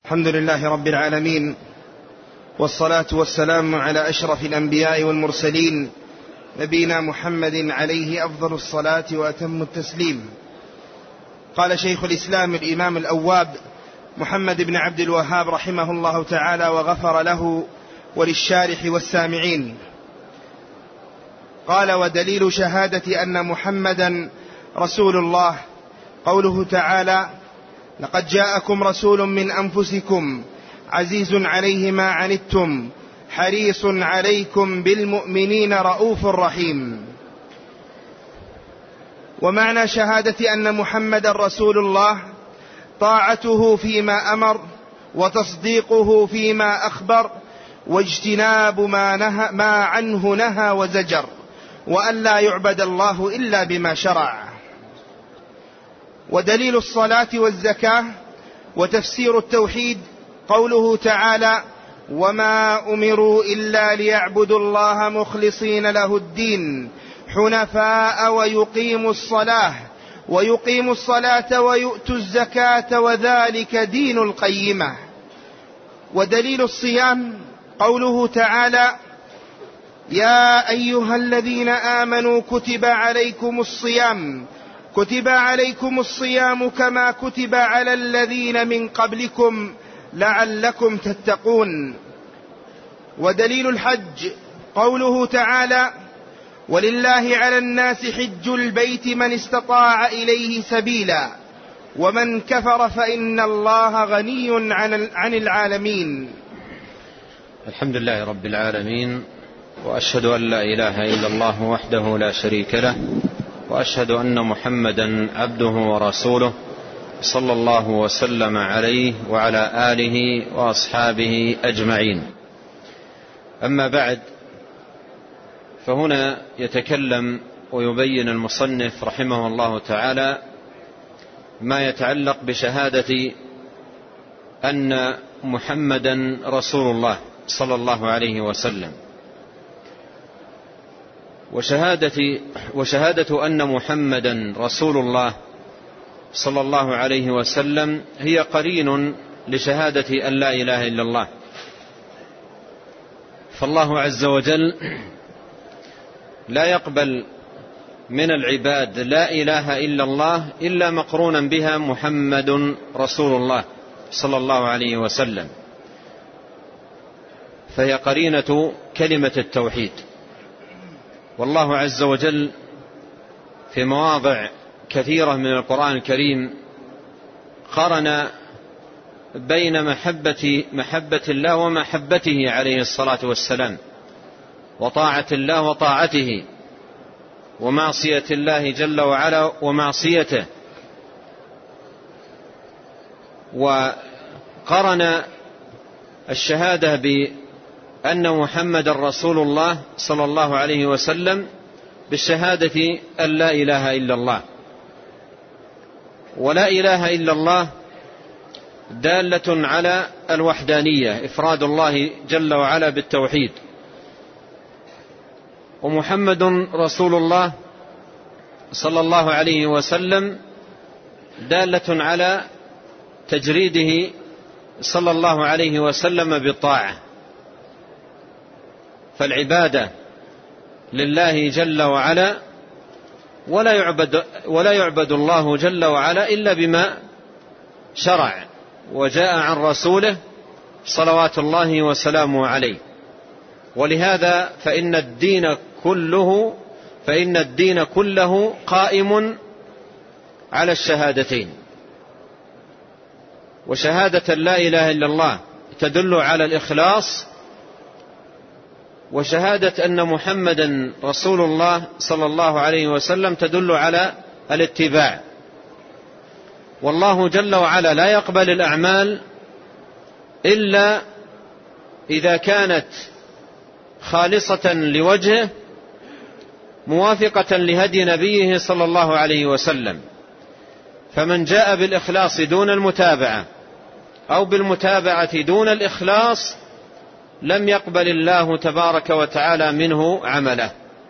الحمد لله رب العالمين، والصلاة والسلام على أشرف الأنبياء والمرسلين، نبينا محمد عليه أفضل الصلاة وأتم التسليم. قال شيخ الإسلام الإمام الأواب محمد بن عبد الوهاب رحمه الله تعالى وغفر له وللشارح والسامعين، قال: ودليل شهادة أن محمدا رسول الله قوله تعالى: لقد جاءكم رسول من أنفسكم عزيز عليه ما عنتم حريص عليكم بالمؤمنين رؤوف رحيم. ومعنى شهادة أن محمدا رسول الله طاعته فيما أمر، وتصديقه فيما أخبر، واجتناب ما عنه نهى وزجر، وأن لا يعبد الله إلا بما شرع. ودليل الصلاة والزكاة وتفسير التوحيد قوله تعالى: وما أمروا إلا ليعبدوا الله مخلصين له الدين حنفاء ويقيموا الصلاة ويؤتوا الزكاة وذلك دين القيمة. ودليل الصيام قوله تعالى: يا أيها الذين آمنوا كتب عليكم الصيام كما كتب على الذين من قبلكم لعلكم تتقون. ودليل الحج قوله تعالى: ولله على الناس حج البيت من استطاع إليه سبيلا ومن كفر فإن الله غني عن العالمين. الحمد لله رب العالمين، وأشهد أن لا إله إلا الله وحده لا شريك له، وأشهد أن محمدا عبده ورسوله صلى الله وسلم عليه وعلى آله وأصحابه أجمعين. أما بعد، فهنا يتكلم ويبين المصنف رحمه الله تعالى ما يتعلق بشهادة أن محمدا رسول الله صلى الله عليه وسلم. وشهادة أن محمدا رسول الله صلى الله عليه وسلم هي قرين لشهادة أن لا إله إلا الله. فالله عز وجل لا يقبل من العباد لا إله إلا الله إلا مقرونا بها محمد رسول الله صلى الله عليه وسلم، فهي قرينة كلمة التوحيد. والله عز وجل في مواضع كثيرة من القرآن الكريم قرن بين محبة الله ومحبته عليه الصلاة والسلام، وطاعة الله وطاعته، ومعصية الله جل وعلا ومعصيته. وقرن الشهادة بأن محمد رسول الله صلى الله عليه وسلم بالشهادة أن لا إله إلا الله. ولا إله إلا الله دالة على الوحدانية، إفراد الله جل وعلا بالتوحيد. ومحمد رسول الله صلى الله عليه وسلم دالة على تجريده صلى الله عليه وسلم بالطاعة. فالعبادة لله جل وعلا، ولا يعبد الله جل وعلا إلا بما شرع وجاء عن رسوله صلوات الله وسلامه عليه. ولهذا فإن الدين كله قائم على الشهادتين. وشهادة لا إله إلا الله تدل على الإخلاص، وشهادة أن محمدا رسول الله صلى الله عليه وسلم تدل على الاتباع. والله جل وعلا لا يقبل الأعمال إلا إذا كانت خالصة لوجهه موافقة لهدي نبيه صلى الله عليه وسلم. فمن جاء بالإخلاص دون المتابعة أو بالمتابعة دون الإخلاص لم يقبل الله تبارك وتعالى منه عمله،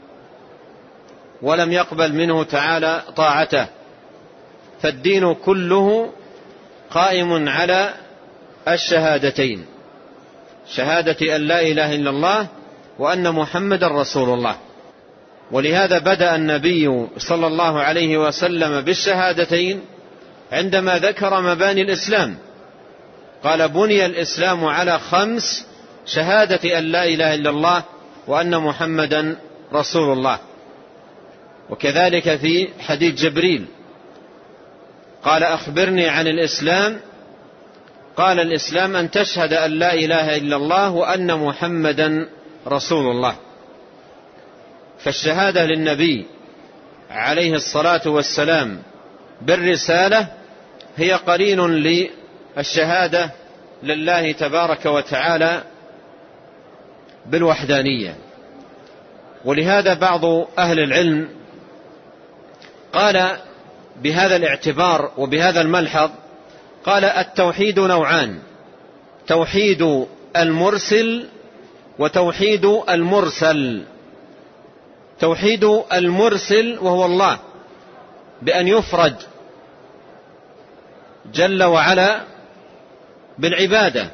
ولم يقبل منه تعالى طاعته. فالدين كله قائم على الشهادتين، شهادة أن لا إله إلا الله وأن محمد رسول الله. ولهذا بدأ النبي صلى الله عليه وسلم بالشهادتين عندما ذكر مباني الإسلام، قال: بني الإسلام على 5: شهادة أن لا إله إلا الله وأن محمدا رسول الله. وكذلك في حديث جبريل قال: أخبرني عن الإسلام، قال: الإسلام أن تشهد أن لا إله إلا الله وأن محمدا رسول الله. فالشهادة للنبي عليه الصلاة والسلام بالرسالة هي قرين للشهادة لله تبارك وتعالى بالوحدانية. ولهذا بعض أهل العلم قال بهذا الاعتبار وبهذا الملحظ، قال: التوحيد نوعان: توحيد المرسل وتوحيد المرسل. توحيد المرسل وهو الله بأن يفرد جل وعلا بالعبادة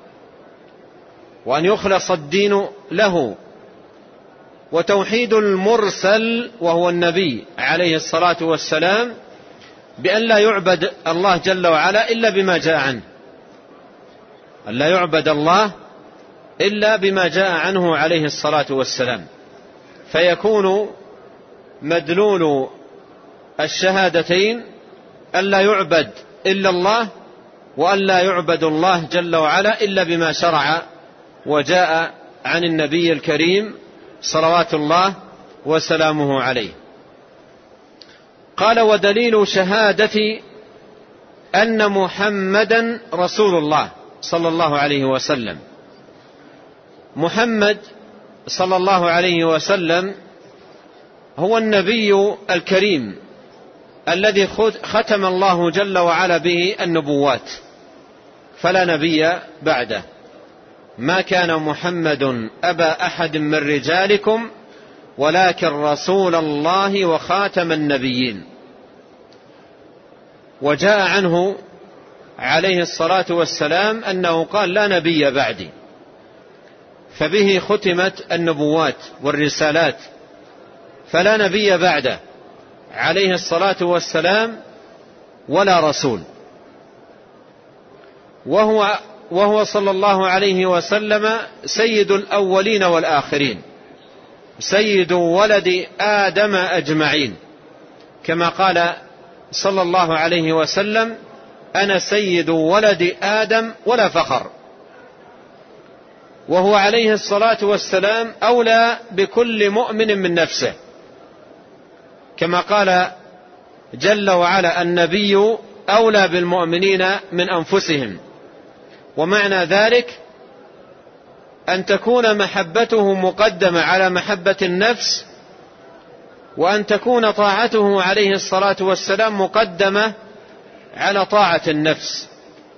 وأن يخلص الدين له. وتوحيد المرسل وهو النبي عليه الصلاة والسلام بأن لا يعبد الله جل وعلا إلا بما جاء عنه، أن لا يعبد الله إلا بما جاء عنه عليه الصلاة والسلام. فيكون مدلول الشهادتين أن لا يعبد إلا الله وأن لا يعبد الله جل وعلا إلا بما شرع وجاء عن النبي الكريم صلوات الله وسلامه عليه. قال: ودليل شهادة أن محمدا رسول الله صلى الله عليه وسلم. محمد صلى الله عليه وسلم هو النبي الكريم الذي ختم الله جل وعلا به النبوات، فلا نبي بعده. ما كان محمد أبا أحد من رجالكم ولكن رسول الله وخاتم النبيين. وجاء عنه عليه الصلاة والسلام أنه قال: لا نبي بعدي. فبه ختمت النبوات والرسالات، فلا نبي بعده عليه الصلاة والسلام ولا رسول. وهو صلى الله عليه وسلم سيد الأولين والآخرين، سيد ولد آدم أجمعين، كما قال صلى الله عليه وسلم: أنا سيد ولد آدم ولا فخر. وهو عليه الصلاة والسلام أولى بكل مؤمن من نفسه، كما قال جل وعلا: النبي أولى بالمؤمنين من أنفسهم. ومعنى ذلك أن تكون محبته مقدمة على محبة النفس، وأن تكون طاعته عليه الصلاة والسلام مقدمة على طاعة النفس،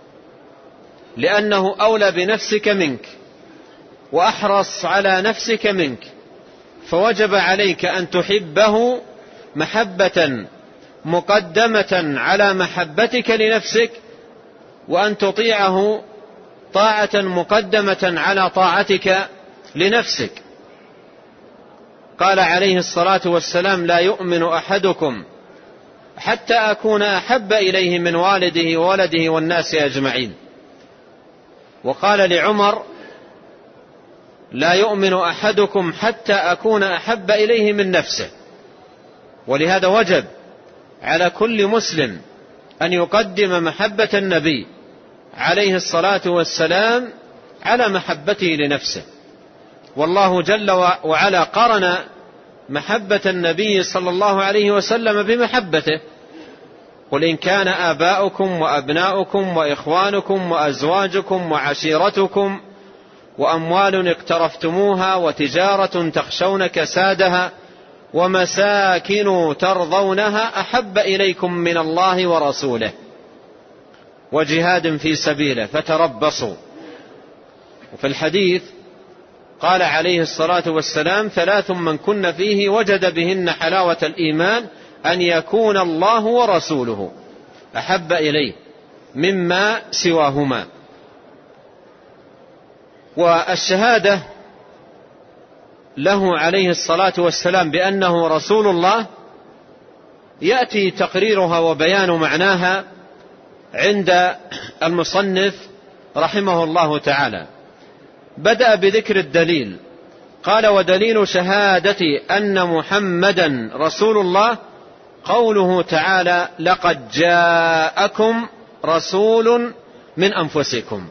لأنه أولى بنفسك منك وأحرص على نفسك منك، فوجب عليك أن تحبه محبة مقدمة على محبتك لنفسك، وأن تطيعه طاعة مقدمة على طاعتك لنفسك. قال عليه الصلاة والسلام: لا يؤمن أحدكم حتى أكون أحب إليه من والده وولده والناس أجمعين. وقال لعمر: لا يؤمن أحدكم حتى أكون أحب إليه من نفسه. ولهذا وجب على كل مسلم أن يقدم محبة النبي عليه الصلاة والسلام على محبته لنفسه. والله جل وعلا قرن محبة النبي صلى الله عليه وسلم بمحبته: قل إن كان آباؤكم وأبناؤكم وإخوانكم وأزواجكم وعشيرتكم وأموال اقترفتموها وتجارة تخشون كسادها ومساكن ترضونها أحب إليكم من الله ورسوله وجهاد في سبيله فتربصوا. وفي الحديث قال عليه الصلاة والسلام: 3 من كن فيه وجد بهن حلاوة الإيمان أن يكون الله ورسوله أحب إليه مما سواهما. والشهادة له عليه الصلاة والسلام بأنه رسول الله يأتي تقريرها وبيان معناها عند المصنف رحمه الله تعالى. بدأ بذكر الدليل، قال: ودليل شهادتي أن محمدا رسول الله قوله تعالى: لقد جاءكم رسول من أنفسكم.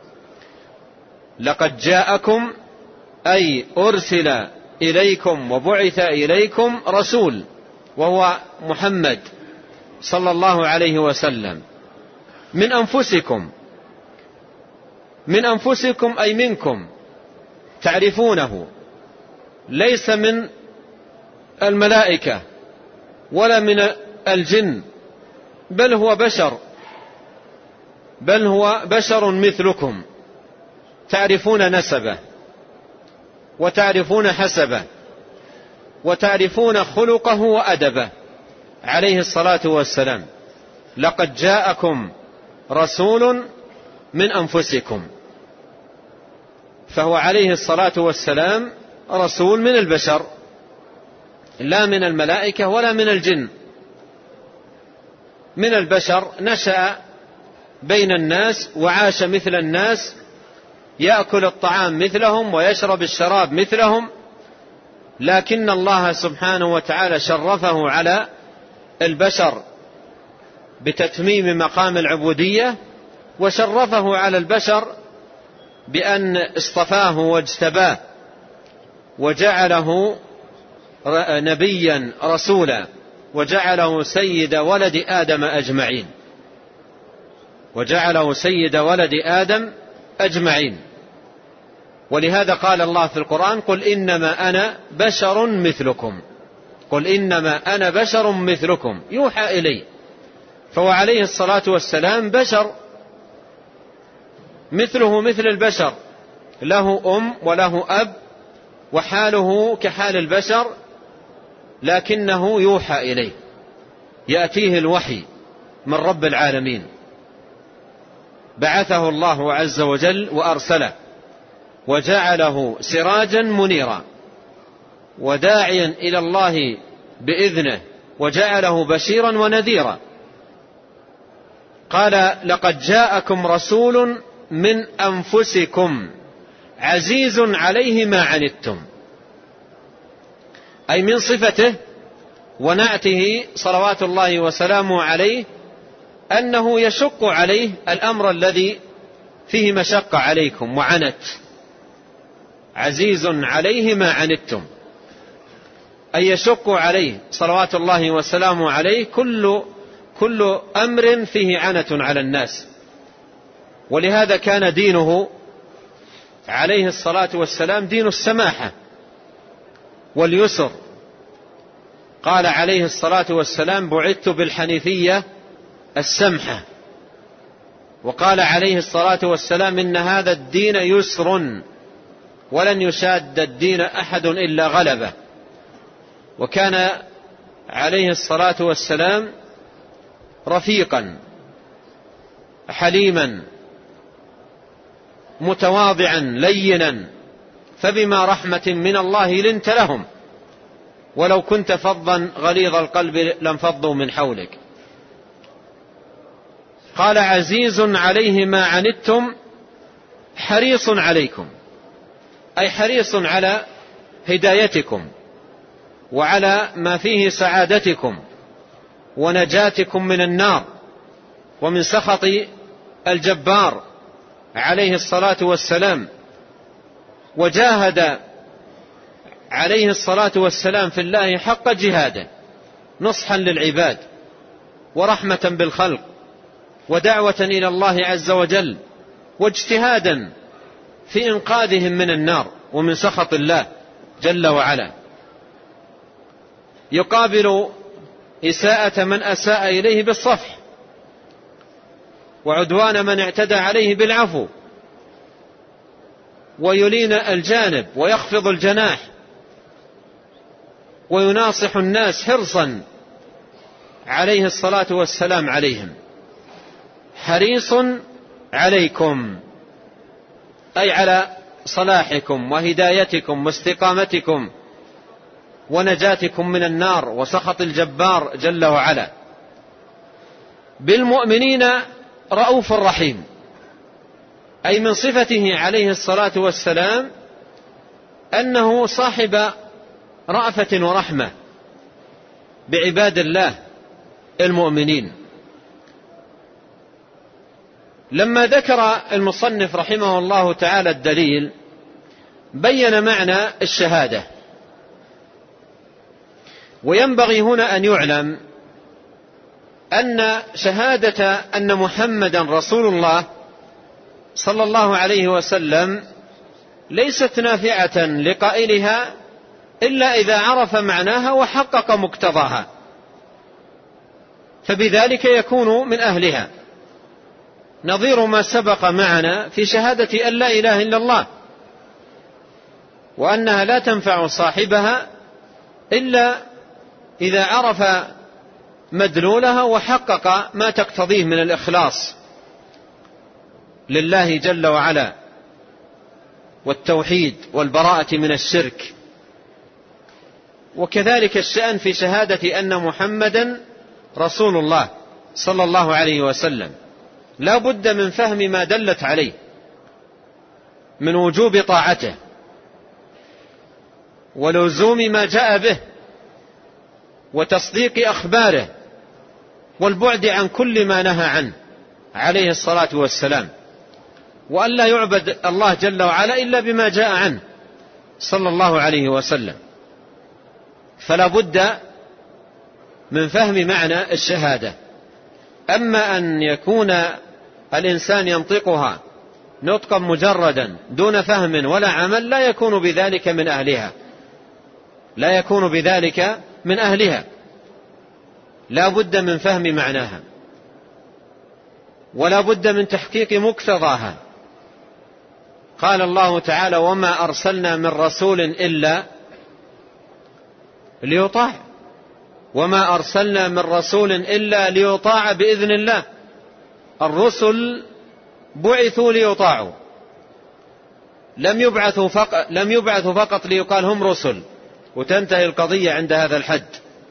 لقد جاءكم أي أرسل إليكم وبعث إليكم رسول، وهو محمد صلى الله عليه وسلم، من أنفسكم. من أنفسكم أي منكم، تعرفونه، ليس من الملائكة ولا من الجن، بل هو بشر مثلكم، تعرفون نسبه وتعرفون حسبه وتعرفون خلقه وأدبه عليه الصلاة والسلام. لقد جاءكم رسول من أنفسكم، فهو عليه الصلاة والسلام رسول من البشر، لا من الملائكة ولا من الجن، من البشر، نشأ بين الناس وعاش مثل الناس، يأكل الطعام مثلهم ويشرب الشراب مثلهم، لكن الله سبحانه وتعالى شرفه على البشر بتتميم مقام العبودية، وشرفه على البشر بأن اصطفاه واجتباه وجعله نبيا رسولا، وجعله سيد ولد آدم أجمعين، وجعله سيد ولد آدم أجمعين. ولهذا قال الله في القرآن: قل إنما أنا بشر مثلكم، قل إنما أنا بشر مثلكم يوحى إلي. فهو عليه الصلاة والسلام بشر مثله مثل البشر، له أم وله أب وحاله كحال البشر، لكنه يوحى إليه، يأتيه الوحي من رب العالمين. بعثه الله عز وجل وأرسله وجعله سراجا منيرا وداعيا إلى الله بإذنه، وجعله بشيرا ونذيرا. قال: لقد جاءكم رسول من أنفسكم عزيز عليه ما عنتم، أي من صفته ونعته صلوات الله وسلامه عليه أنه يشق عليه الأمر الذي فيه مشقة عليكم وعنت. عزيز عليه ما عنتم، أي يشق عليه صلوات الله وسلامه عليه كل أمر فيه عنة على الناس. ولهذا كان دينه عليه الصلاة والسلام دين السماحة واليسر. قال عليه الصلاة والسلام: بعثت بالحنيفية السمحة. وقال عليه الصلاة والسلام: إن هذا الدين يسر ولن يشاد الدين أحد إلا غلبه. وكان عليه الصلاة والسلام رفيقا حليما متواضعا لينا، فبما رحمة من الله لنت لهم، ولو كنت فظا غليظ القلب لانفضوا من حولك. قال: عزيز عليه ما عنتم حريص عليكم، أي حريص على هدايتكم وعلى ما فيه سعادتكم ونجاتكم من النار ومن سخط الجبار عليه الصلاة والسلام. وجاهد عليه الصلاة والسلام في الله حق جهاده، نصحا للعباد ورحمة بالخلق ودعوة إلى الله عز وجل، واجتهادا في إنقاذهم من النار ومن سخط الله جل وعلا. يقابل إساءة من أساء إليه بالصفح، وعدوان من اعتدى عليه بالعفو، ويلين الجانب ويخفض الجناح، ويناصح الناس حرصا عليه الصلاة والسلام عليهم. حريص عليكم أي على صلاحكم وهدايتكم واستقامتكم ونجاتكم من النار وسخط الجبار جل وعلا. بالمؤمنين رؤوف رحيم، أي من صفته عليه الصلاة والسلام أنه صاحب رأفة ورحمة بعباد الله المؤمنين. لما ذكر المصنف رحمه الله تعالى الدليل بين معنى الشهادة. وينبغي هنا أن يعلم أن شهادة أن محمدا رسول الله صلى الله عليه وسلم ليست نافعة لقائلها إلا إذا عرف معناها وحقق مقتضاها، فبذلك يكون من أهلها، نظير ما سبق معنا في شهادة أن لا إله إلا الله، وأنها لا تنفع صاحبها إلا إذا عرف مدلولها وحقق ما تقتضيه من الإخلاص لله جل وعلا والتوحيد والبراءة من الشرك. وكذلك الشأن في شهادة أن محمدا رسول الله صلى الله عليه وسلم، لا بد من فهم ما دلت عليه من وجوب طاعته ولزوم ما جاء به وتصديق أخباره والبعد عن كل ما نهى عنه عليه الصلاة والسلام، وأن لا يعبد الله جل وعلا إلا بما جاء عنه صلى الله عليه وسلم. فلا بد من فهم معنى الشهادة. أما أن يكون الإنسان ينطقها نطقا مجردا دون فهم ولا عمل لا يكون بذلك من أهلها، لا يكون بذلك من أهلها، لا بد من فهم معناها ولا بد من تحقيق مقتضاها. قال الله تعالى: وما أرسلنا من رسول إلا ليطاع، وما أرسلنا من رسول إلا ليطاع بإذن الله. الرسل بعثوا ليطاعوا، لم يبعثوا فقط ليقال هم رسل وتنتهي القضية عند هذا الحد،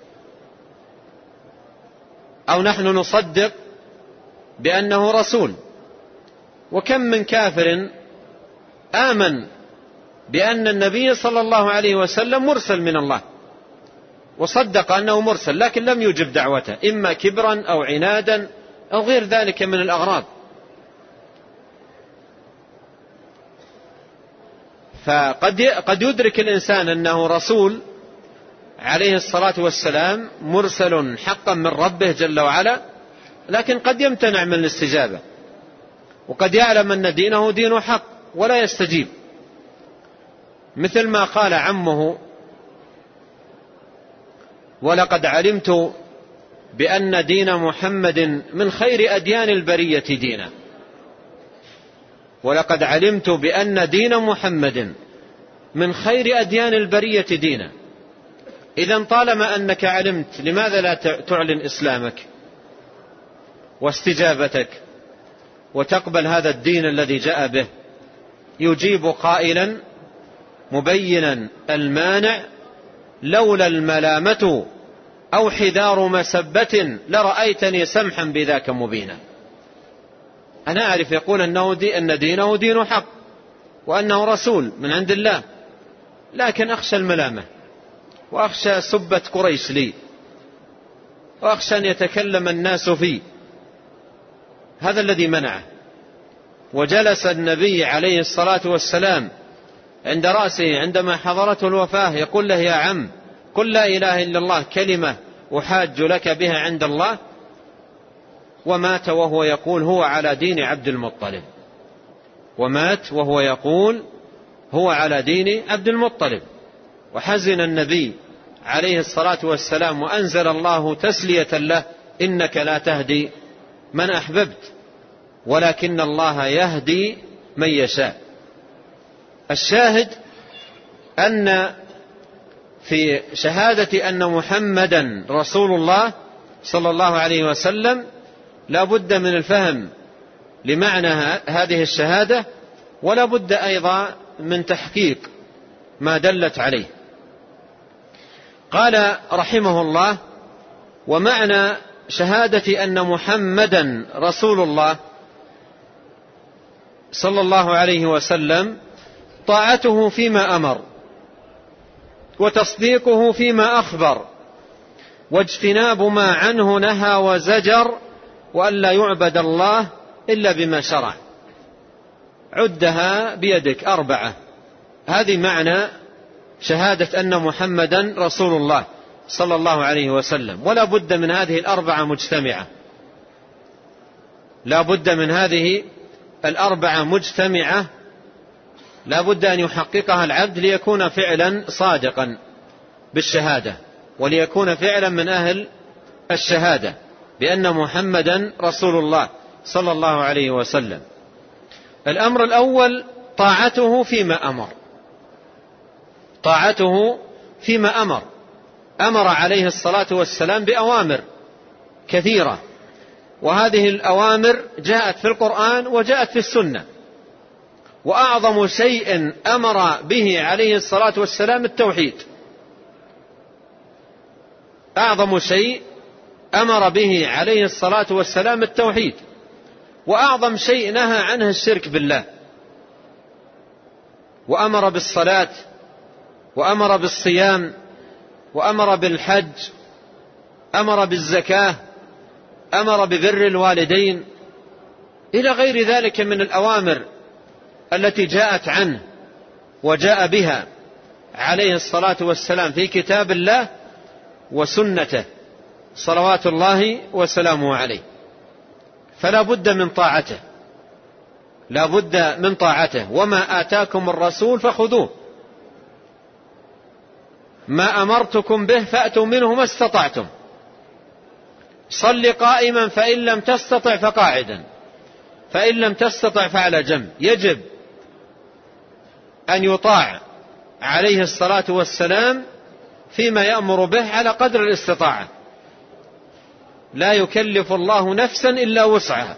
أو نحن نصدق بأنه رسول. وكم من كافر آمن بأن النبي صلى الله عليه وسلم مرسل من الله وصدق أنه مرسل، لكن لم يجب دعوته، إما كبرا أو عنادا أو غير ذلك من الأغراض. فقد يدرك الإنسان أنه رسول عليه الصلاة والسلام مرسل حقا من ربه جل وعلا، لكن قد يمتنع من الاستجابة، وقد يعلم أن دينه دين حق ولا يستجيب، مثل ما قال عمه: ولقد علمت بأن دين محمد من خير أديان البرية دينا. ولقد علمت بأن دين محمد من خير أديان البرية دينا. إذن طالما أنك علمت، لماذا لا تعلن إسلامك واستجابتك وتقبل هذا الدين الذي جاء به؟ يجيب قائلا مبينا المانع: لولا الملامة أو حذار مسبة لرأيتني سمحا بذاك مبينا. أنا أعرف يقول أن دينه دين حق وأنه رسول من عند الله، لكن أخشى الملامة وأخشى سبة قريش لي وأخشى أن يتكلم الناس فيه. هذا الذي منعه. وجلس النبي عليه الصلاة والسلام عند رأسه عندما حضرته الوفاة يقول له: يا عم، قل لا إله إلا الله كلمة أحاج لك بها عند الله. ومات وهو يقول هو على دين عبد المطلب، ومات وهو يقول هو على دين عبد المطلب. وحزن النبي عليه الصلاة والسلام، وأنزل الله تسلية له: إنك لا تهدي من أحببت ولكن الله يهدي من يشاء. الشاهد أن في شهادة أن محمدا رسول الله صلى الله عليه وسلم لا بد من الفهم لمعنى هذه الشهادة، ولا بد أيضا من تحقيق ما دلت عليه. قال رحمه الله: ومعنى شهادة أن محمدا رسول الله صلى الله عليه وسلم طاعته فيما أمر، وتصديقه فيما أخبر، واجتناب ما عنه نهى وزجر، وأن لا يعبد الله إلا بما شرع. عدها بيدك 4. هذه معنى شهادة أن محمدا رسول الله صلى الله عليه وسلم. ولا بد من هذه 4 مجتمعة، لا بد من هذه 4 مجتمعة، لا بد أن يحققها العبد ليكون فعلا صادقا بالشهادة، وليكون فعلا من أهل الشهادة بأن محمدا رسول الله صلى الله عليه وسلم. الأمر الأول طاعته فيما أمر. طاعته فيما أمر. أمر عليه الصلاة والسلام بأوامر كثيرة، وهذه الأوامر جاءت في القرآن وجاءت في السنة. وأعظم شيء أمر به عليه الصلاة والسلام التوحيد. أعظم شيء أمر به عليه الصلاة والسلام التوحيد، وأعظم شيء نهى عنه الشرك بالله. وأمر بالصلاة، وأمر بالصيام، وأمر بالحج، أمر بالزكاة، أمر ببر الوالدين، إلى غير ذلك من الأوامر التي جاءت عنه وجاء بها عليه الصلاة والسلام في كتاب الله وسنته صلوات الله وسلامه عليه. فلا بد من طاعته، لا بد من طاعته. وما آتاكم الرسول فخذوه، ما أمرتكم به فأتوا منه ما استطعتم. صل قائما فإن لم تستطع فقاعدا، فإن لم تستطع فعلى جنب. يجب أن يطاع عليه الصلاة والسلام فيما يأمر به على قدر الاستطاعة. لا يكلف الله نفسا إلا وسعها.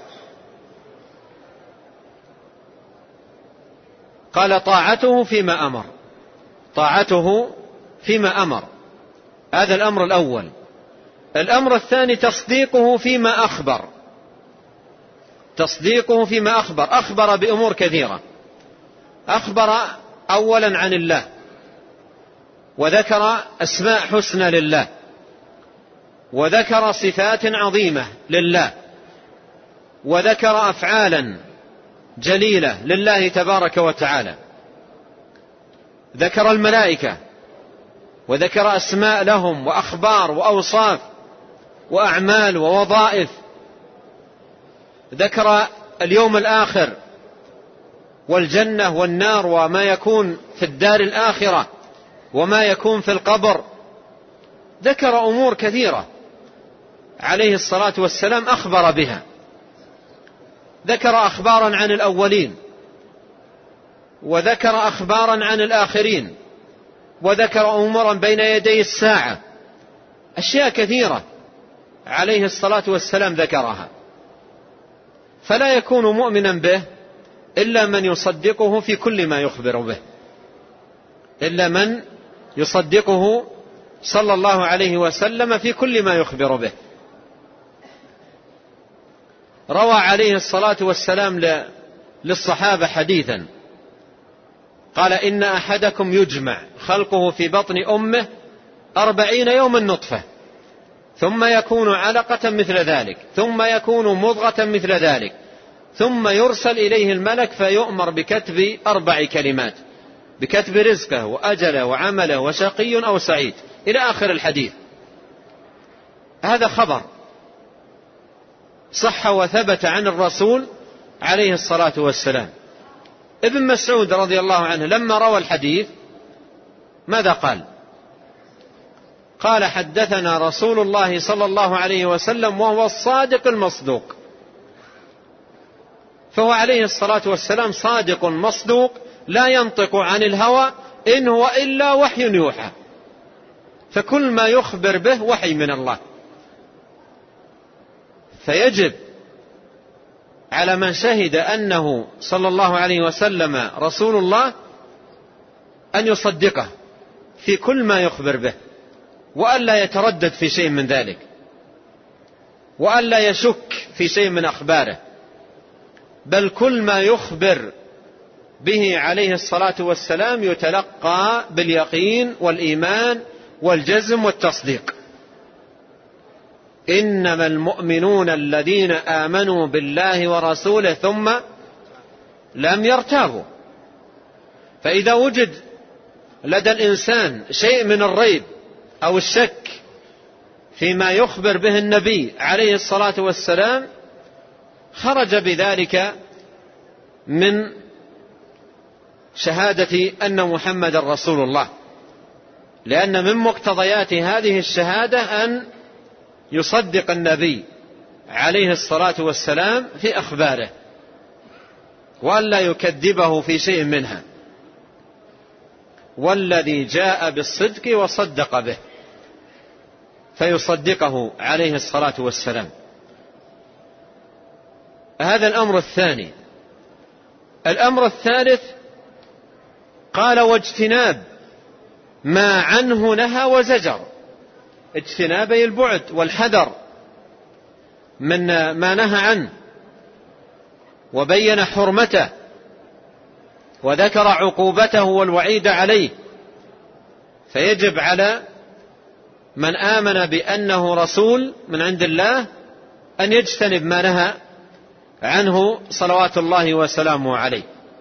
قال طاعته فيما أمر. طاعته فيما أمر، هذا الأمر الأول. الأمر الثاني تصديقه فيما أخبر. تصديقه فيما أخبر. أخبر بأمور كثيرة. أخبر أولا عن الله، وذكر أسماء حسنى لله، وذكر صفات عظيمة لله، وذكر أفعالا جليلة لله تبارك وتعالى. ذكر الملائكة، وذكر أسماء لهم وأخبار وأوصاف وأعمال ووظائف. ذكر اليوم الآخر والجنة والنار وما يكون في الدار الآخرة وما يكون في القبر. ذكر أمور كثيرة عليه الصلاة والسلام أخبر بها. ذكر أخبارا عن الأولين، وذكر أخبارا عن الآخرين، وذكر أمورا بين يدي الساعة. أشياء كثيرة عليه الصلاة والسلام ذكرها. فلا يكون مؤمنا به إلا من يصدقه في كل ما يخبر به، إلا من يصدقه صلى الله عليه وسلم في كل ما يخبر به. روى عليه الصلاة والسلام للصحابة حديثا قال: إن أحدكم يجمع خلقه في بطن أمه 40 يوما نطفة، ثم يكون علقة مثل ذلك، ثم يكون مضغة مثل ذلك، ثم يرسل إليه الملك فيؤمر بكتب 4 كلمات: بكتب رزقه وأجله وعمله وشقي أو سعيد، إلى آخر الحديث. هذا خبر صح وثبت عن الرسول عليه الصلاة والسلام. ابن مسعود رضي الله عنه لما روى الحديث ماذا قال؟ قال: حدثنا رسول الله صلى الله عليه وسلم وهو الصادق المصدوق. فهو عليه الصلاة والسلام صادق مصدوق، لا ينطق عن الهوى، إن هو إلا وحي يوحى. فكل ما يخبر به وحي من الله. فيجب على من شهد أنه صلى الله عليه وسلم رسول الله أن يصدقه في كل ما يخبر به، وألا يتردد في شيء من ذلك، وألا يشك في شيء من أخباره، بل كل ما يخبر به عليه الصلاة والسلام يتلقى باليقين والإيمان والجزم والتصديق. إنما المؤمنون الذين آمنوا بالله ورسوله ثم لم يرتابوا. فإذا وجد لدى الإنسان شيء من الريب أو الشك فيما يخبر به النبي عليه الصلاة والسلام خرج بذلك من شهادة أن محمد رسول الله، لأن من مقتضيات هذه الشهادة أن يصدق النبي عليه الصلاة والسلام في أخباره، وألا يكذبه في شيء منها. والذي جاء بالصدق وصدق به فيصدقه عليه الصلاة والسلام. هذا الأمر الثاني. الأمر الثالث قال واجتناب ما عنه نهى وزجر. اجتنابي البعد والحذر من ما نهى عنه، وبين حرمته وذكر عقوبته والوعيد عليه. فيجب على من آمن بأنه رسول من عند الله أن يجتنب ما نهى عنه صلوات الله وسلامه عليه.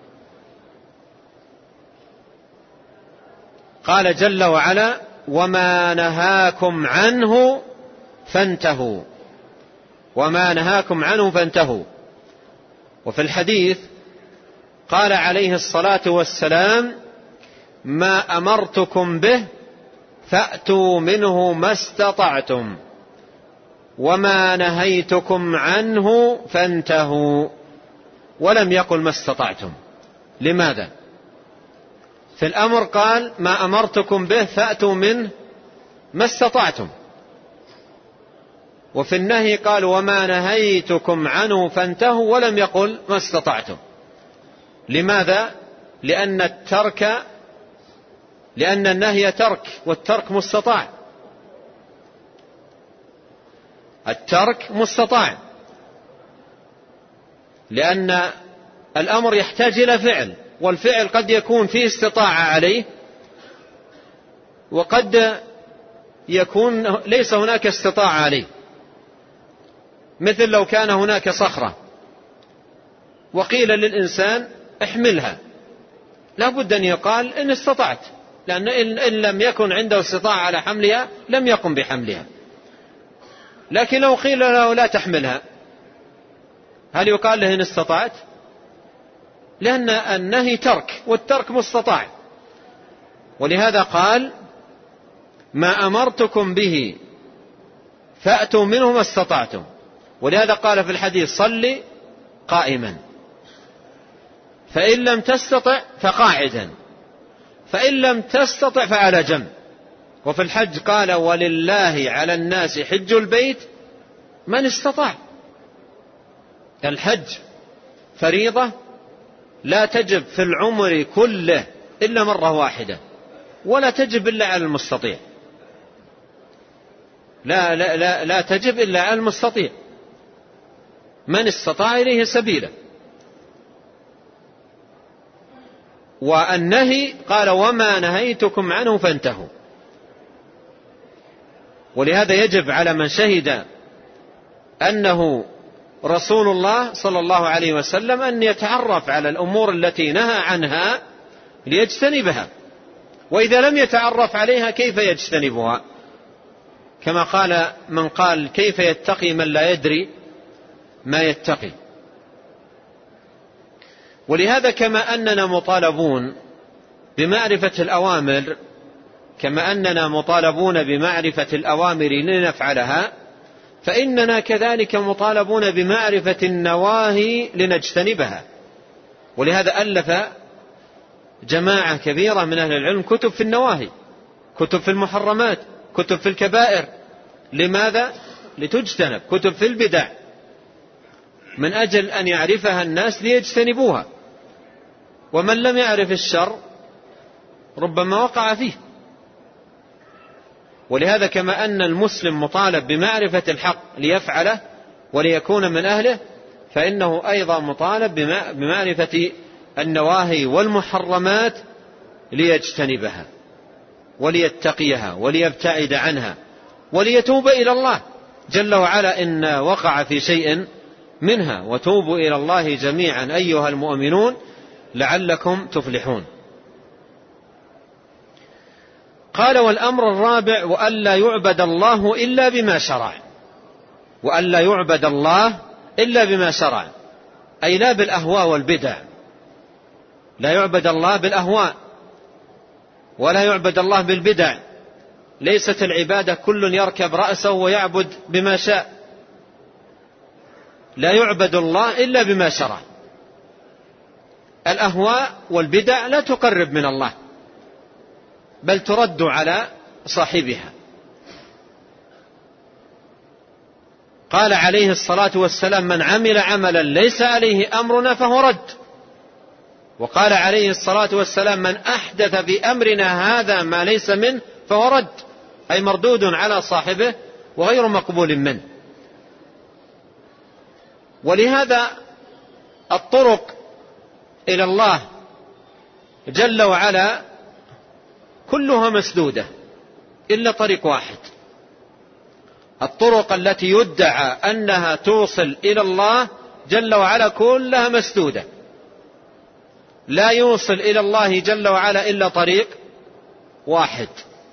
قال جل وعلا وما نهاكم عنه فانتهوا، وما نهاكم عنه فانتهوا. وفي الحديث قال عليه الصلاة والسلام ما أمرتكم به فأتوا منه ما استطعتم، وما نهيتكم عنه فانتهوا. ولم يقل ما استطعتم. لماذا؟ في الأمر قال ما أمرتكم به فأتوا منه ما استطعتم، وفي النهي قال وما نهيتكم عنه فانتهوا، ولم يقل ما استطعتم. لماذا؟ لأن النهي ترك، والترك مستطاع. الترك مستطاع، لأن الأمر يحتاج إلى فعل، والفعل قد يكون فيه استطاعة عليه، وقد يكون ليس هناك استطاعة عليه. مثل لو كان هناك صخرة وقيل للإنسان احملها، لا بد أن يقال إن استطعت، لأن إن لم يكن عنده استطاعة على حملها لم يقم بحملها. لكن لو قيل له لا تحملها، هل يقال له إن استطعت؟ لأن النهي ترك، والترك مستطاع. ولهذا قال ما أمرتكم به فأتوا منه ما استطعتم. ولهذا قال في الحديث صل قائما، فإن لم تستطع فقاعدا، فإن لم تستطع فعلى جنب. وفي الحج قال ولله على الناس حج البيت من استطاع. الحج فريضة لا تجب في العمر كله إلا مرة واحدة، ولا تجب إلا على المستطيع. لا تجب إلا على المستطيع، من استطاع إليه سبيلا. والنهي قال وما نهيتكم عنه فانتهوا. ولهذا يجب على من شهد أنه رسول الله صلى الله عليه وسلم أن يتعرف على الأمور التي نهى عنها ليجتنبها، وإذا لم يتعرف عليها كيف يجتنبها؟ كما قال من قال كيف يتقي من لا يدري ما يتقي. ولهذا كما أننا مطالبون بمعرفة الأوامر، كما أننا مطالبون بمعرفة الأوامر لنفعلها، فإننا كذلك مطالبون بمعرفة النواهي لنجتنبها. ولهذا ألف جماعة كبيرة من أهل العلم كتب في النواهي، كتب في المحرمات، كتب في الكبائر. لماذا؟ لتجتنب. كتب في البدع من أجل أن يعرفها الناس ليجتنبوها. ومن لم يعرف الشر ربما وقع فيه. ولهذا كما أن المسلم مطالب بمعرفة الحق ليفعله وليكون من أهله، فإنه أيضا مطالب بمعرفة النواهي والمحرمات ليجتنبها وليتقيها وليبتعد عنها وليتوب إلى الله جل وعلا إن وقع في شيء منها، وتوبوا إلى الله جميعا أيها المؤمنون لعلكم تفلحون. قال: والأمر الرابع: وألا يعبد الله إلا بما شرع. وألا يعبد الله إلا بما شرع، أي لا بالأهواء والبدع. لا يعبد الله بالأهواء ولا يعبد الله بالبدع. ليست العبادة كل يركب رأسه ويعبد بما شاء. لا يعبد الله إلا بما شرع. الأهواء والبدع لا تقرب من الله، بل ترد على صاحبها. قال عليه الصلاة والسلام: من عمل عملا ليس عليه أمرنا فهو رد. وقال عليه الصلاة والسلام: من أحدث في أمرنا هذا ما ليس منه فهو رد، أي مردود على صاحبه وغير مقبول منه. ولهذا الطرق إلى الله جل وعلا كلها مسدودة إلا طريق واحد. الطرق التي يدعى أنها توصل إلى الله جل وعلا كلها مسدودة، لا يوصل إلى الله جل وعلا إلا طريق واحد،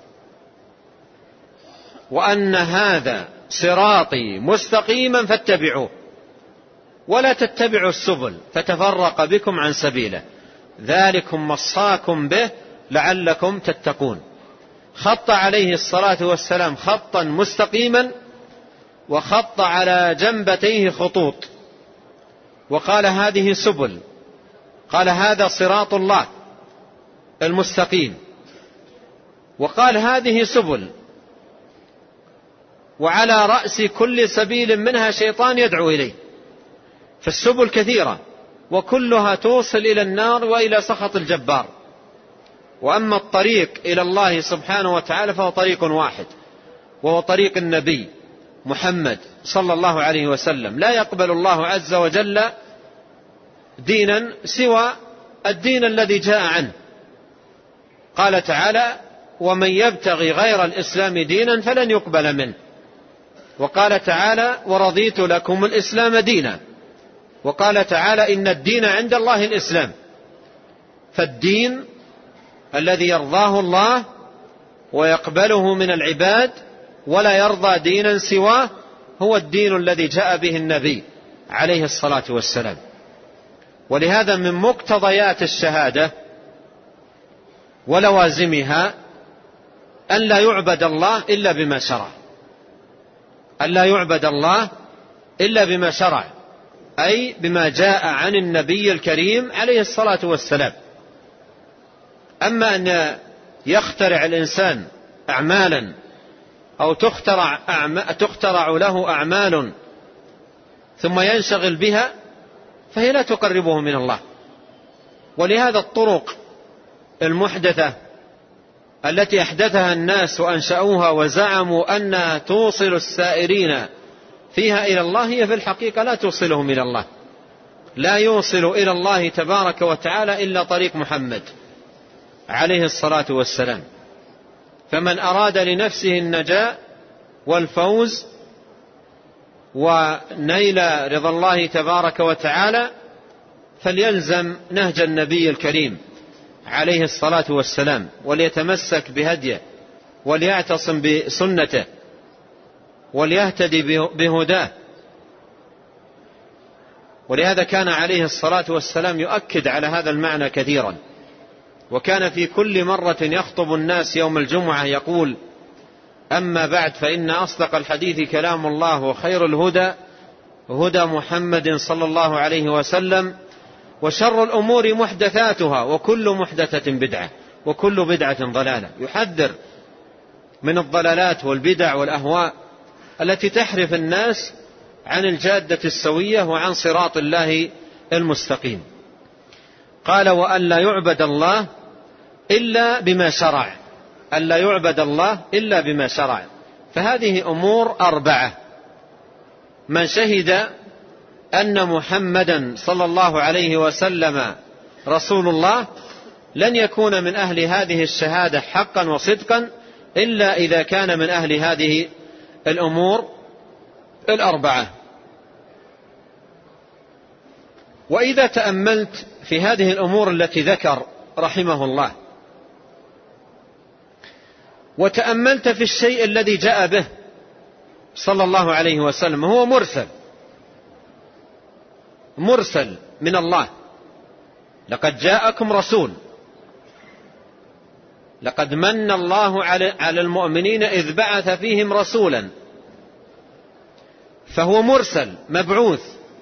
وأن هذا صراطي مستقيما فاتبعوه ولا تتبعوا السبل فتفرق بكم عن سبيله ذلكم وصاكم به لعلكم تتقون. خط عليه الصلاة والسلام خطا مستقيما وخط على جنبتيه خطوط، وقال: هذه سبل. قال: هذا صراط الله المستقيم. وقال: هذه سبل، وعلى رأس كل سبيل منها شيطان يدعو إليه. فالسبل كثيرة وكلها توصل إلى النار وإلى سخط الجبار. وأما الطريق إلى الله سبحانه وتعالى فهو طريق واحد، وهو طريق النبي محمد صلى الله عليه وسلم. لا يقبل الله عز وجل دينا سوى الدين الذي جاء عنه. قال تعالى: ومن يبتغي غير الإسلام دينا فلن يقبل منه. وقال تعالى: ورضيت لكم الإسلام دينا. وقال تعالى: إن الدين عند الله الإسلام. فالدين الذي يرضاه الله ويقبله من العباد ولا يرضى دينا سواه هو الدين الذي جاء به النبي عليه الصلاة والسلام. ولهذا من مقتضيات الشهادة ولوازمها أن لا يعبد الله إلا بما شرع. أن لا يعبد الله إلا بما شرع، أي بما جاء عن النبي الكريم عليه الصلاة والسلام. أما أن يخترع الإنسان أعمالا أو تخترع له أعمال ثم ينشغل بها فهي لا تقربه من الله. ولهذا الطرق المحدثة التي أحدثها الناس وأنشأوها وزعموا أنها توصل السائرين فيها إلى الله هي في الحقيقة لا توصلهم إلى الله. لا يوصل إلى الله تبارك وتعالى إلا طريق محمد عليه الصلاة والسلام. فمن أراد لنفسه النجاة والفوز ونيل رضا الله تبارك وتعالى فليلزم نهج النبي الكريم عليه الصلاة والسلام، وليتمسك بهديه وليعتصم بسنته وليهتدي بهداه. ولهذا كان عليه الصلاة والسلام يؤكد على هذا المعنى كثيرا، وكان في كل مرة يخطب الناس يوم الجمعة يقول: أما بعد فإن أصدق الحديث كلام الله، وخير الهدى هدى محمد صلى الله عليه وسلم، وشر الأمور محدثاتها، وكل محدثة بدعة، وكل بدعة ضلالة. يحذر من الضلالات والبدع والأهواء التي تحرف الناس عن الجادة السوية وعن صراط الله المستقيم. قال: وأن لا يعبد الله إلا بما شرع، ألا يعبد الله إلا بما شرع. فهذه أمور 4: من شهد أن محمدا صلى الله عليه وسلم رسول الله لن يكون من أهل هذه الشهادة حقا وصدقا إلا إذا كان من أهل هذه الأمور 4. وإذا تأملت في هذه الأمور التي ذكر رحمه الله، وتأملت في الشيء الذي جاء به صلى الله عليه وسلم، هو مرسل من الله. لقد جاءكم رسول، لقد من الله على المؤمنين إذ بعث فيهم رسولا. فهو مرسل مبعوث.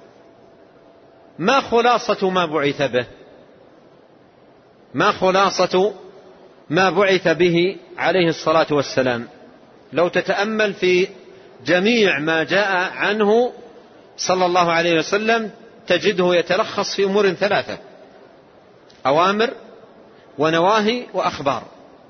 ما خلاصة ما بعث به؟ ما خلاصة ما بعث به عليه الصلاة والسلام؟ لو تتأمل في جميع ما جاء عنه صلى الله عليه وسلم تجده يتلخص في أمور 3: أوامر ونواهي وأخبار.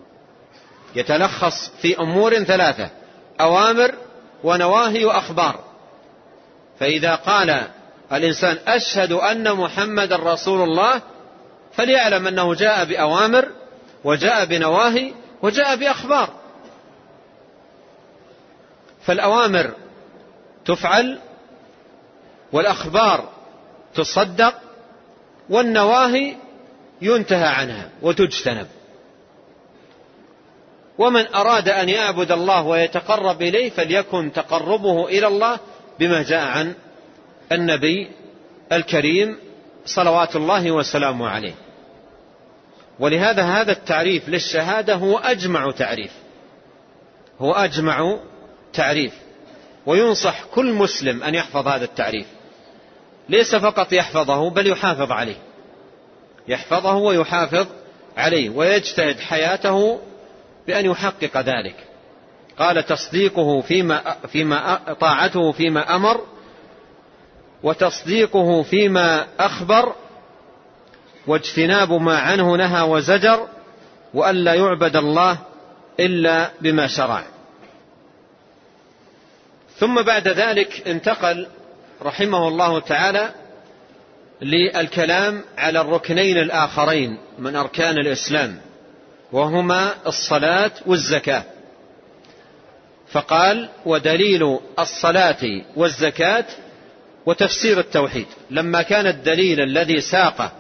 يتلخص في أمور 3: أوامر ونواهي وأخبار. فإذا قال الإنسان أشهد أن محمد رسول الله فليعلم أنه جاء بأوامر وجاء بنواهي وجاء بأخبار. فالأوامر تفعل، والأخبار تصدق، والنواهي ينتهى عنها وتجتنب. ومن أراد أن يعبد الله ويتقرب إليه فليكن تقربه إلى الله بما جاء عن النبي الكريم صلوات الله وسلامه عليه. ولهذا هذا التعريف للشهادة هو أجمع تعريف، وينصح كل مسلم أن يحفظ هذا التعريف، ليس فقط يحفظه بل يحافظ عليه، يحفظه ويحافظ عليه ويجتهد حياته بأن يحقق ذلك. قال: تصديقه فيما طاعته فيما أمر، وتصديقه فيما أخبر، واجتناب ما عنه نهى وزجر، وألا يعبد الله إلا بما شرع. ثم بعد ذلك انتقل رحمه الله تعالى للكلام على الركنين الآخرين من أركان الإسلام، وهما الصلاة والزكاة. فقال: ودليل الصلاة والزكاة وتفسير التوحيد. لما كان الدليل الذي ساق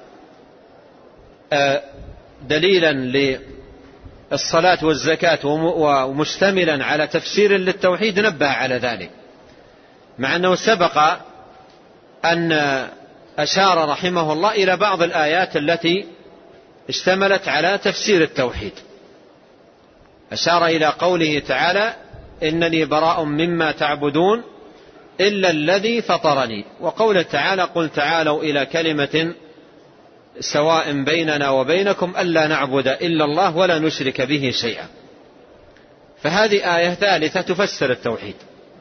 دليلا للصلاة والزكاة ومشتملا على تفسير للتوحيد نبه على ذلك، مع أنه سبق أن أشار رحمه الله إلى بعض الآيات التي اشتملت على تفسير التوحيد. أشار إلى قوله تعالى: إنني براء مما تعبدون إلا الذي فطرني، وقوله تعالى: قل تعالوا إلى كلمة سواء بيننا وبينكم ألا نعبد إلا الله ولا نشرك به شيئا. فهذه آية ثالثة تفسر التوحيد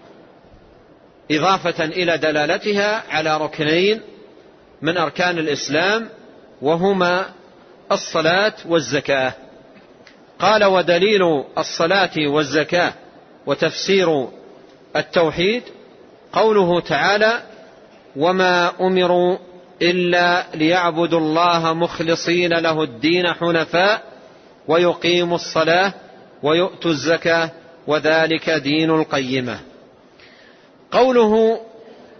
إضافة إلى دلالتها على ركنين من أركان الإسلام، وهما الصلاة والزكاة. قال: ودليل الصلاة والزكاة وتفسير التوحيد قوله تعالى: وما أمروا إلا ليعبدوا الله مخلصين له الدين حنفاء ويقيموا الصلاة ويؤتوا الزكاة وذلك دين القيمة. قوله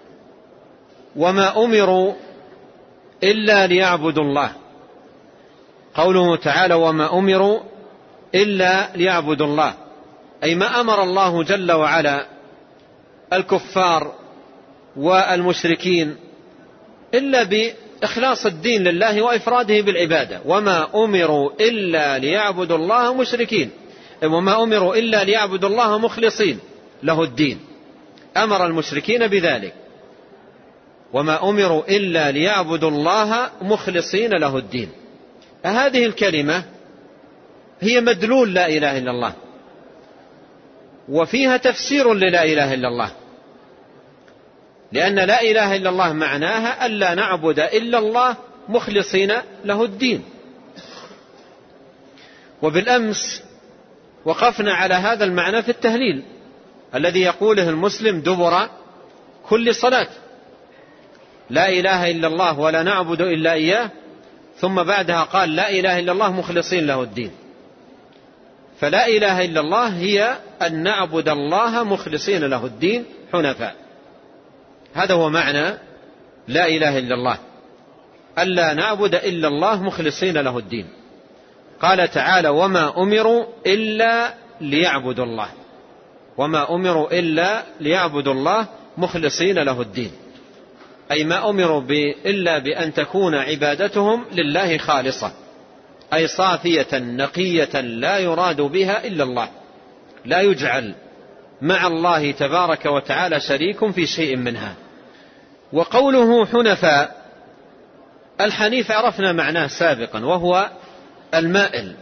وما أمروا إلا ليعبدوا الله، قوله تعالى وما أمروا إلا ليعبدوا الله، أي ما أمر الله جل وعلا الكفار والمشركين إلا بإخلاص الدين لله وإفراده بالعبادة. وما أمروا إلا ليعبدوا الله مشركين، وما أمروا إلا ليعبدوا الله مخلصين له الدين، أمر المشركين بذلك. وما أمروا إلا ليعبدوا الله مخلصين له الدين. هذه الكلمة هي مدلول لا إله إلا الله، وفيها تفسير للا إله إلا الله، لأن لا إله إلا الله معناها ألا نعبد إلا الله مخلصين له الدين. وبالأمس وقفنا على هذا المعنى في التهليل الذي يقوله المسلم دبر كل صلاة: لا إله إلا الله ولا نعبد إلا إياه، ثم بعدها قال: لا إله إلا الله مخلصين له الدين. فلا إله إلا الله هي أن نعبد الله مخلصين له الدين حنفاء. هذا هو معنى لا إله إلا الله، ألا نعبد إلا الله مخلصين له الدين. قال تعالى: وما أمروا إلا ليعبدوا الله، وما أمروا إلا ليعبدوا الله مخلصين له الدين، أي ما أمروا إلا بأن تكون عبادتهم لله خالصة، أي صافية نقية لا يراد بها إلا الله، لا يجعل مع الله تبارك وتعالى شريك في شيء منها. وقوله حنفاء، الحنيف عرفنا معناه سابقا وهو المائل،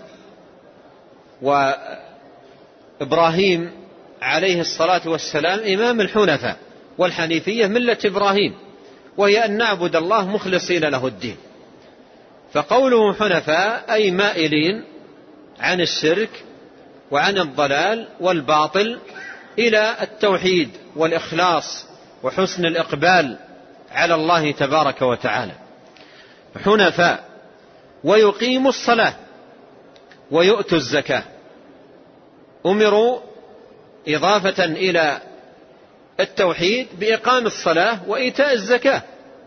وإبراهيم عليه الصلاة والسلام إمام الحنفاء، والحنيفية ملة إبراهيم، وهي أن نعبد الله مخلصين له الدين. فقوله حنفاء أي مائلين عن الشرك وعن الضلال والباطل إلى التوحيد والإخلاص وحسن الإقبال على الله تبارك وتعالى. حنفاء ويقيموا الصلاة ويؤتوا الزكاة، أمروا إضافة إلى التوحيد بإقام الصلاة وإيتاء الزكاة.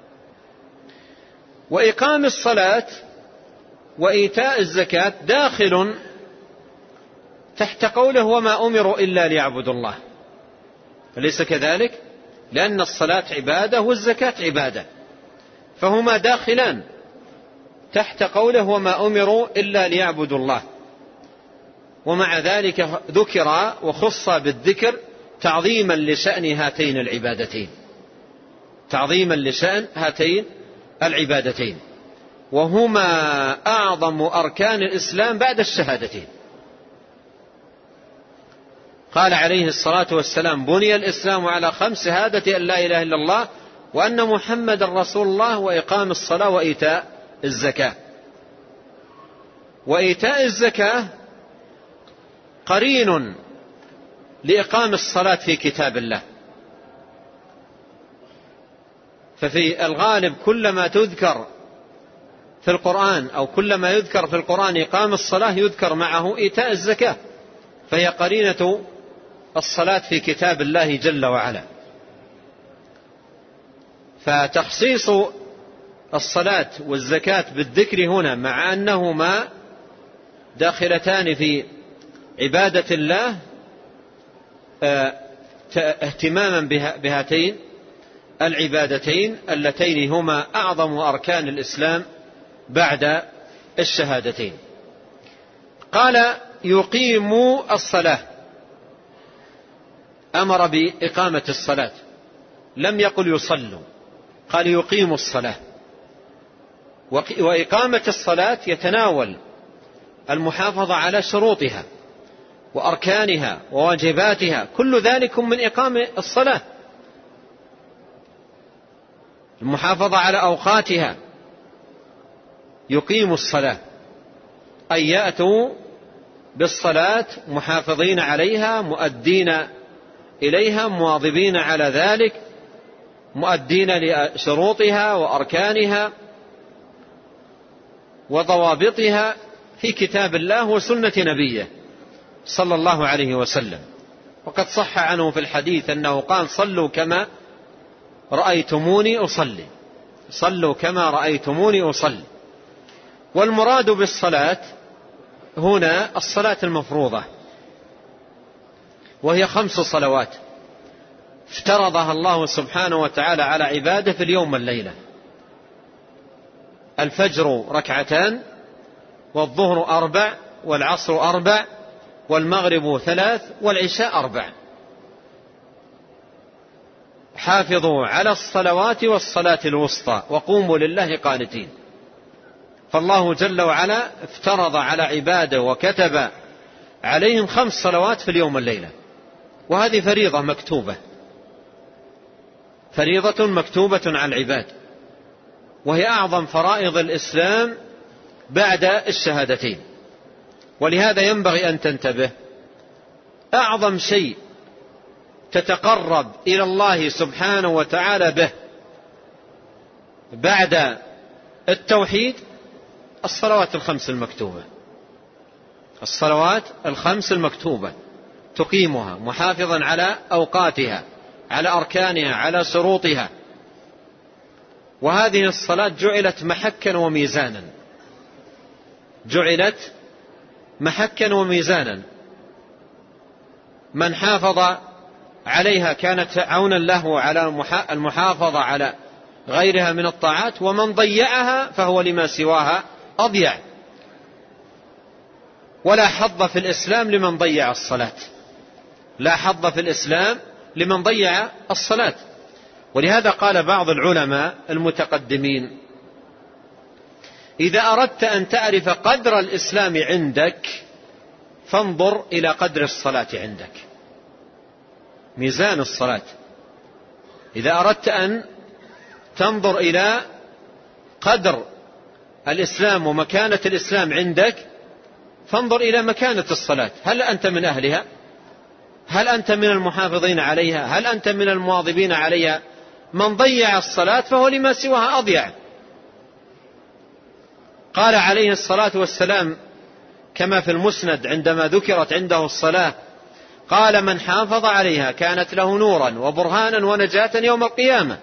وإقام الصلاة وإيتاء الزكاة داخل تحت قوله: وما أمروا إلا ليعبدوا الله. أليس كذلك؟ لأن الصلاة عبادة والزكاة عبادة، فهما داخلان تحت قوله: وما أمروا إلا ليعبدوا الله. ومع ذلك ذكر وخص بالذكر تعظيما لشأن هاتين العبادتين، تعظيما لشأن هاتين العبادتين، وهما أعظم أركان الإسلام بعد الشهادتين. قال عليه الصلاة والسلام: بني الإسلام على 5: شهادة أن لا إله إلا الله وأن محمد رسول الله وإقام الصلاة وإيتاء الزكاة. وإيتاء الزكاة قرين لإقام الصلاة في كتاب الله، ففي الغالب كلما تذكر في القرآن أو كلما يذكر في القرآن إقام الصلاة يذكر معه إيتاء الزكاة، فهي قرينة الصلاة في كتاب الله جل وعلا. فتخصيص الصلاة والزكاة بالذكر هنا مع أنهما داخلتان في عبادة الله اهتماما بهاتين العبادتين اللتين هما أعظم أركان الإسلام بعد الشهادتين. قال: يقيموا الصلاة، أمر بإقامة الصلاة، لم يقل يصلوا، قال يقيموا الصلاة. وإقامة الصلاة يتناول المحافظة على شروطها وأركانها وواجباتها، كل ذلك من إقامة الصلاة، المحافظة على أوقاتها. يقيموا الصلاة أي يأتوا بالصلاة محافظين عليها، مؤدين إليها، مواظبين على ذلك، مؤدين لشروطها وأركانها وضوابطها في كتاب الله وسنة نبيه صلى الله عليه وسلم. وقد صح عنه في الحديث أنه قال: صلوا كما رأيتموني أصلي، صلوا كما رأيتموني أصلي. والمراد بالصلاة هنا الصلاة المفروضة، وهي 5 صلوات افترضها الله سبحانه وتعالى على عباده في اليوم والليلة: الفجر 2، والظهر 4، والعصر 4، والمغرب 3، والعشاء 4. حافظوا على الصلوات والصلاة الوسطى وقوموا لله قانتين. فالله جل وعلا افترض على عباده وكتب عليهم 5 صلوات في اليوم والليلة، وهذه فريضة مكتوبة، فريضة مكتوبة على العباد، وهي أعظم فرائض الإسلام بعد الشهادتين. ولهذا ينبغي أن تنتبه. أعظم شيء تتقرب إلى الله سبحانه وتعالى به بعد التوحيد الصلوات الخمس المكتوبة. الصلوات الخمس المكتوبة تقيمها محافظا على أوقاتها، على أركانها، على شروطها. وهذه الصلاة جعلت محكا وميزانا، جعلت محكا وميزانا. من حافظ عليها كانت عونا له على المحافظة على غيرها من الطاعات، ومن ضيعها فهو لما سواها أضيع. ولا حظ في الإسلام لمن ضيع الصلاة، لا حظ في الإسلام لمن ضيع الصلاة. ولهذا قال بعض العلماء المتقدمين: إذا أردت أن تعرف قدر الإسلام عندك فانظر إلى قدر الصلاة عندك. ميزان الصلاة. إذا أردت أن تنظر إلى قدر الإسلام ومكانة الإسلام عندك فانظر إلى مكانة الصلاة. هل أنت من أهلها؟ هل أنت من المحافظين عليها؟ هل أنت من المواظبين عليها؟ من ضيع الصلاة فهو لما سواها أضيع. قال عليه الصلاة والسلام كما في المسند عندما ذكرت عنده الصلاة، قال: من حافظ عليها كانت له نورا وبرهانا ونجاة يوم القيامة،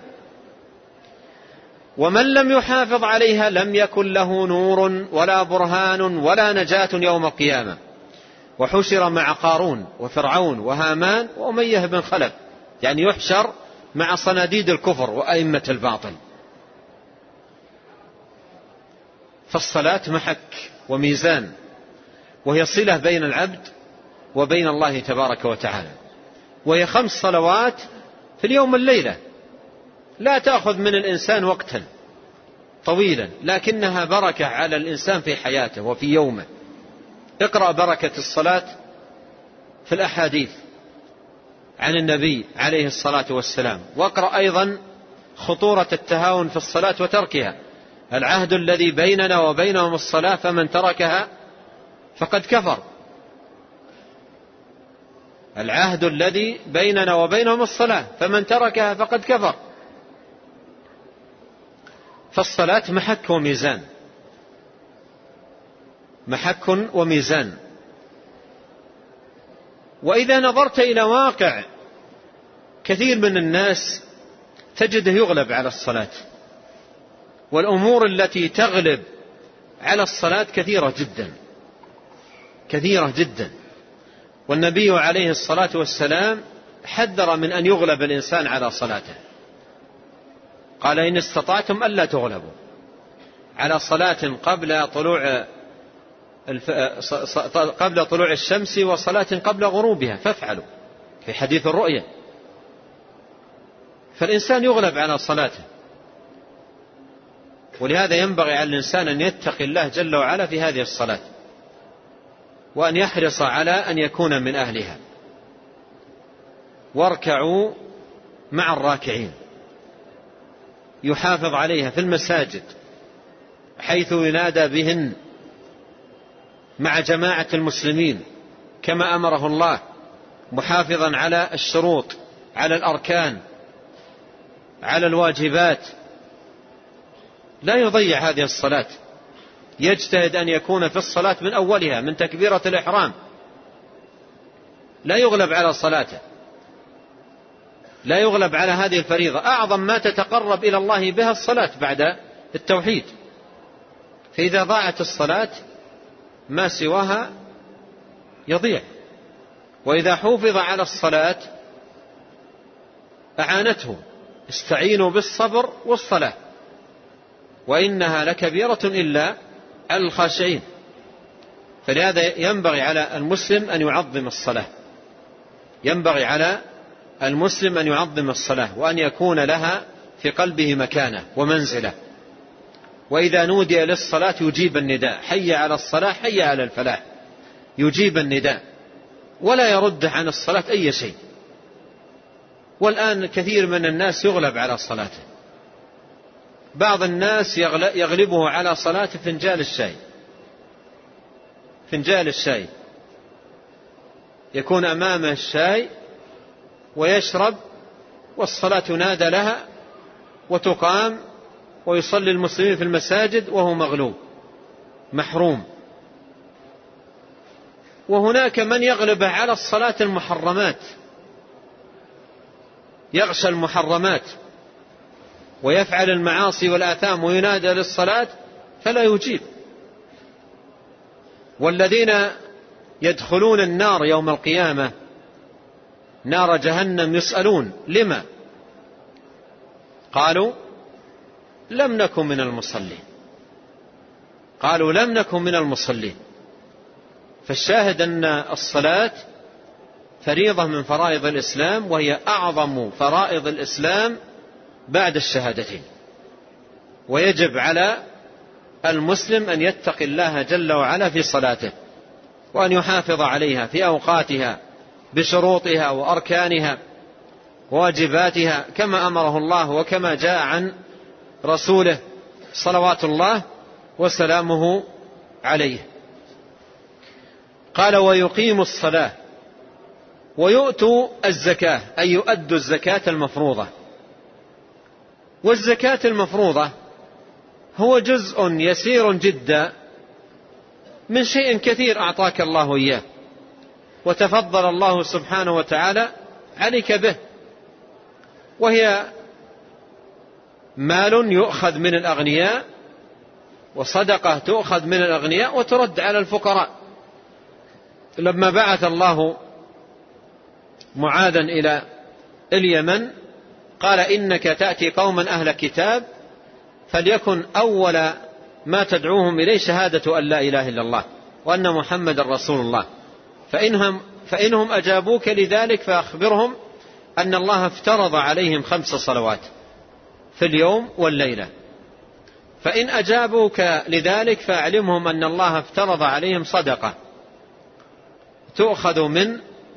ومن لم يحافظ عليها لم يكن له نور ولا برهان ولا نجاة يوم القيامة. وحشر مع قارون وفرعون وهامان وأمية بن خلف، يعني يحشر مع صناديد الكفر وأئمة الباطل. فالصلاة محك وميزان، وهي صلة بين العبد وبين الله تبارك وتعالى. وهي 5 صلوات في اليوم والليلة، لا تأخذ من الإنسان وقتا طويلا، لكنها بركة على الإنسان في حياته وفي يومه. اقرأ بركة الصلاة في الأحاديث عن النبي عليه الصلاة والسلام، واقرأ أيضا خطورة التهاون في الصلاة وتركها. العهد الذي بيننا وبينهم الصلاة فمن تركها فقد كفر. العهد الذي بيننا وبينهم الصلاة فمن تركها فقد كفر. فالصلاة محك وميزان، محك وميزان. وإذا نظرت إلى واقع كثير من الناس تجده يغلب على الصلاة، والأمور التي تغلب على الصلاة كثيرة جدا، كثيرة جدا. والنبي عليه الصلاة والسلام حذر من أن يغلب الإنسان على صلاته. قال: إن استطعتم ألا تغلبوا على صلاة قبل طلوع الشمس وصلاة قبل غروبها فافعلوا، في حديث الرؤية. فالإنسان يغلب على صلاته، ولهذا ينبغي على الإنسان أن يتقي الله جل وعلا في هذه الصلاة، وأن يحرص على أن يكون من أهلها. واركعوا مع الراكعين، يحافظ عليها في المساجد حيث ينادى بهن مع جماعة المسلمين كما أمره الله، محافظا على الشروط، على الأركان، على الواجبات. لا يضيع هذه الصلاة، يجتهد أن يكون في الصلاة من أولها، من تكبيرة الإحرام، لا يغلب على صلاته، لا يغلب على هذه الفريضة. أعظم ما تتقرب إلى الله بها الصلاة بعد التوحيد. فإذا ضاعت الصلاة ما سواها يضيع. وإذا حافظ على الصلاة أعانته. استعينوا بالصبر والصلاة وإنها لكبيرة إلا على الخاشعين. فلهذا ينبغي على المسلم أن يعظم الصلاة، ينبغي على المسلم أن يعظم الصلاة، وأن يكون لها في قلبه مكانة ومنزلة. وإذا نودي للصلاة يجيب النداء: حي على الصلاة، حي على الفلاح. يجيب النداء ولا يرد عن الصلاة أي شيء. والآن كثير من الناس يغلب على صلاته. بعض الناس يغلبه على صلاة فنجان الشاي، فنجال الشاي، يكون أمامه الشاي ويشرب، والصلاة ينادى لها وتقام ويصلي المسلمين في المساجد وهو مغلوب محروم. وهناك من يغلب على الصلاة المحرمات، يغشى المحرمات ويفعل المعاصي والآثام وينادى للصلاة فلا يجيب. والذين يدخلون النار يوم القيامة نار جهنم يسألون لما؟ قالوا لم نكن من المصلين، قالوا لم نكن من المصلين. فالشاهد أن الصلاة فريضة من فرائض الإسلام، وهي أعظم فرائض الإسلام بعد الشهادتين، ويجب على المسلم أن يتقي الله جل وعلا في صلاته، وأن يحافظ عليها في أوقاتها بشروطها وأركانها وواجباتها كما أمره الله وكما جاء عن رسوله صلوات الله وسلامه عليه. قال ويقيم الصلاة ويؤتوا الزكاة، أي يؤدوا الزكاة المفروضة. والزكاة المفروضة هو جزء يسير جدا من شيء كثير أعطاك الله إياه وتفضل الله سبحانه وتعالى عليك به، وهي مال يؤخذ من الأغنياء، وصدقة تؤخذ من الأغنياء وترد على الفقراء. لما بعث الله معاذا إلى اليمن قال إنك تأتي قوما أهل كتاب فليكن أول ما تدعوهم إليه شهادة أن لا إله إلا الله وأن محمد رسول الله، فإنهم أجابوك لذلك فأخبرهم أن الله افترض عليهم 5 صلوات في اليوم والليلة، فإن أجابوك لذلك فأعلمهم أن الله افترض عليهم صدقة تؤخذ من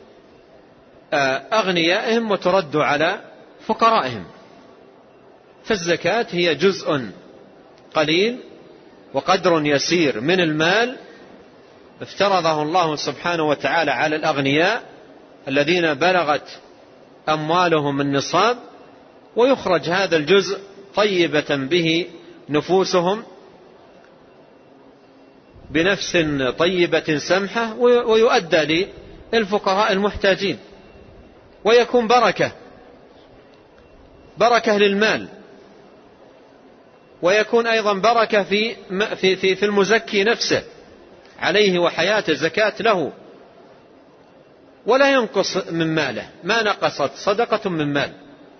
أغنيائهم وترد على فقرائهم. فالزكاة هي جزء قليل وقدر يسير من المال افترضه الله سبحانه وتعالى على الأغنياء الذين بلغت أموالهم النصاب، ويخرج هذا الجزء طيبة به نفوسهم بنفس طيبة سمحة، ويؤدى للفقراء المحتاجين، ويكون بركة للمال، ويكون أيضا بركة في المزكي نفسه عليه وحياته، زكاة له ولا ينقص من ماله، ما نقصت صدقة من مال.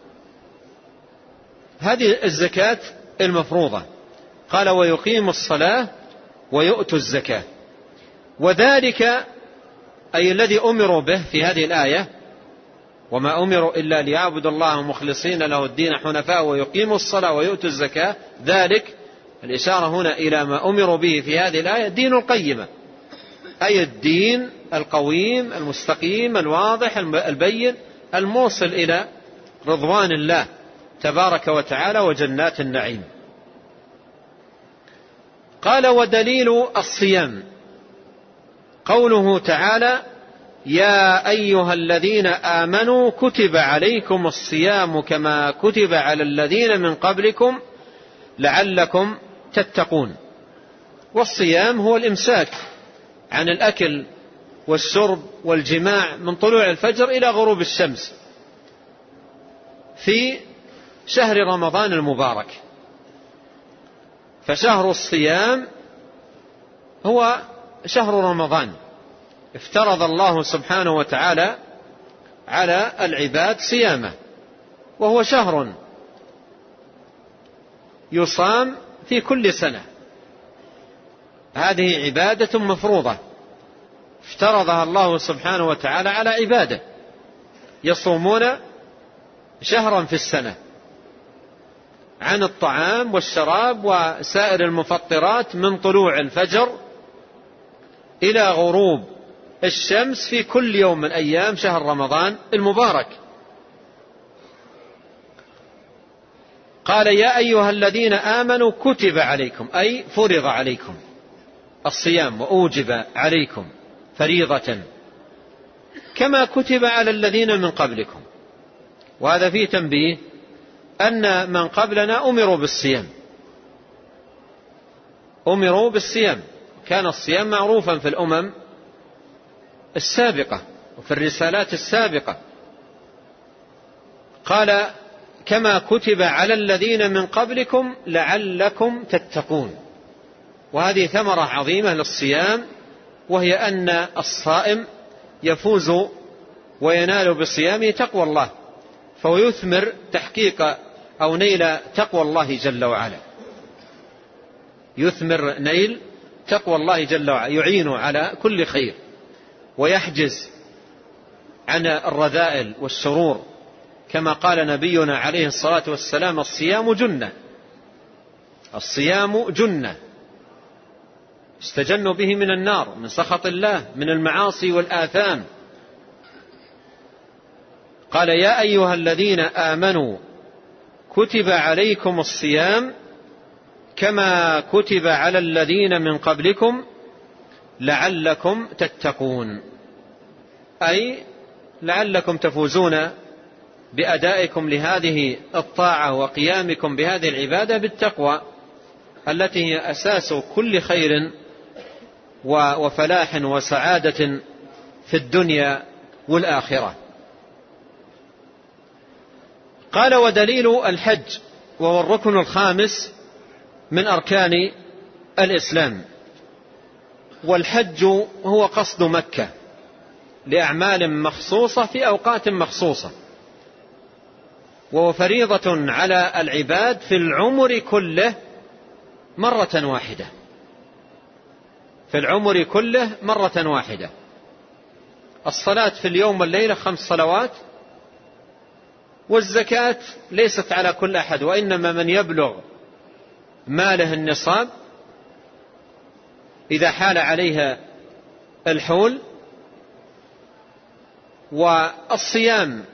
هذه الزكاة المفروضة. قال ويقيم الصلاة ويؤتوا الزكاة، وذلك أي الذي أمروا به في هذه الآية، وما أمروا إلا ليعبدوا الله مخلصين له الدين حنفاء ويقيموا الصلاة ويؤتوا الزكاة، ذلك الإشارة هنا إلى ما أمروا به في هذه الآية دين القيمة، أي الدين القويم المستقيم الواضح البين الموصل إلى رضوان الله تبارك وتعالى وجنات النعيم. قال ودليل الصيام قوله تعالى يا أيها الذين آمنوا كتب عليكم الصيام كما كتب على الذين من قبلكم لعلكم تتقون. والصيام هو الإمساك عن الأكل والشرب والجماع من طلوع الفجر إلى غروب الشمس في شهر رمضان المبارك. فشهر الصيام هو شهر رمضان، افترض الله سبحانه وتعالى على العباد صيامه، وهو شهر يصام في كل سنة. هذه عبادة مفروضة افترضها الله سبحانه وتعالى على عباده، يصومون شهرا في السنة عن الطعام والشراب وسائر المفطرات من طلوع الفجر إلى غروب الشمس في كل يوم من أيام شهر رمضان المبارك. قال يا أيها الذين آمنوا كتب عليكم أي فرض عليكم. الصيام وأوجب عليكم فريضة كما كتب على الذين من قبلكم. وهذا فيه تنبيه أن من قبلنا أمروا بالصيام. كان الصيام معروفا في الأمم السابقة وفي الرسالات السابقة. قال كما كتب على الذين من قبلكم لعلكم تتقون. وهذه ثمرة عظيمة للصيام، وهي أن الصائم يفوز وينال بصيامه تقوى الله، فهو يثمر تحقيق أو نيل تقوى الله جل وعلا، يثمر نيل تقوى الله جل وعلا، يعين على كل خير ويحجز عن الرذائل والشرور، كما قال نبينا عليه الصلاة والسلام الصيام جنة، الصيام جنة استجنوا به من النار، من سخط الله، من المعاصي والآثام. قال يا أيها الذين آمنوا كتب عليكم الصيام كما كتب على الذين من قبلكم لعلكم تتقون، أي لعلكم تفوزون بأدائكم لهذه الطاعة وقيامكم بهذه العبادة بالتقوى التي هي أساس كل خير وفلاح وسعادة في الدنيا والآخرة. قال ودليل الحج وهو الركن الخامس من أركان الإسلام. والحج هو قصد مكة لأعمال مخصوصة في أوقات مخصوصة، وهو فريضة على العباد في العمر كله مرة واحدة، في العمر كله مرة واحدة. الصلاة في اليوم والليلة 5 صلوات، والزكاة ليست على كل أحد، وإنما من يبلغ ماله النصاب إذا حال عليها الحول. والصيام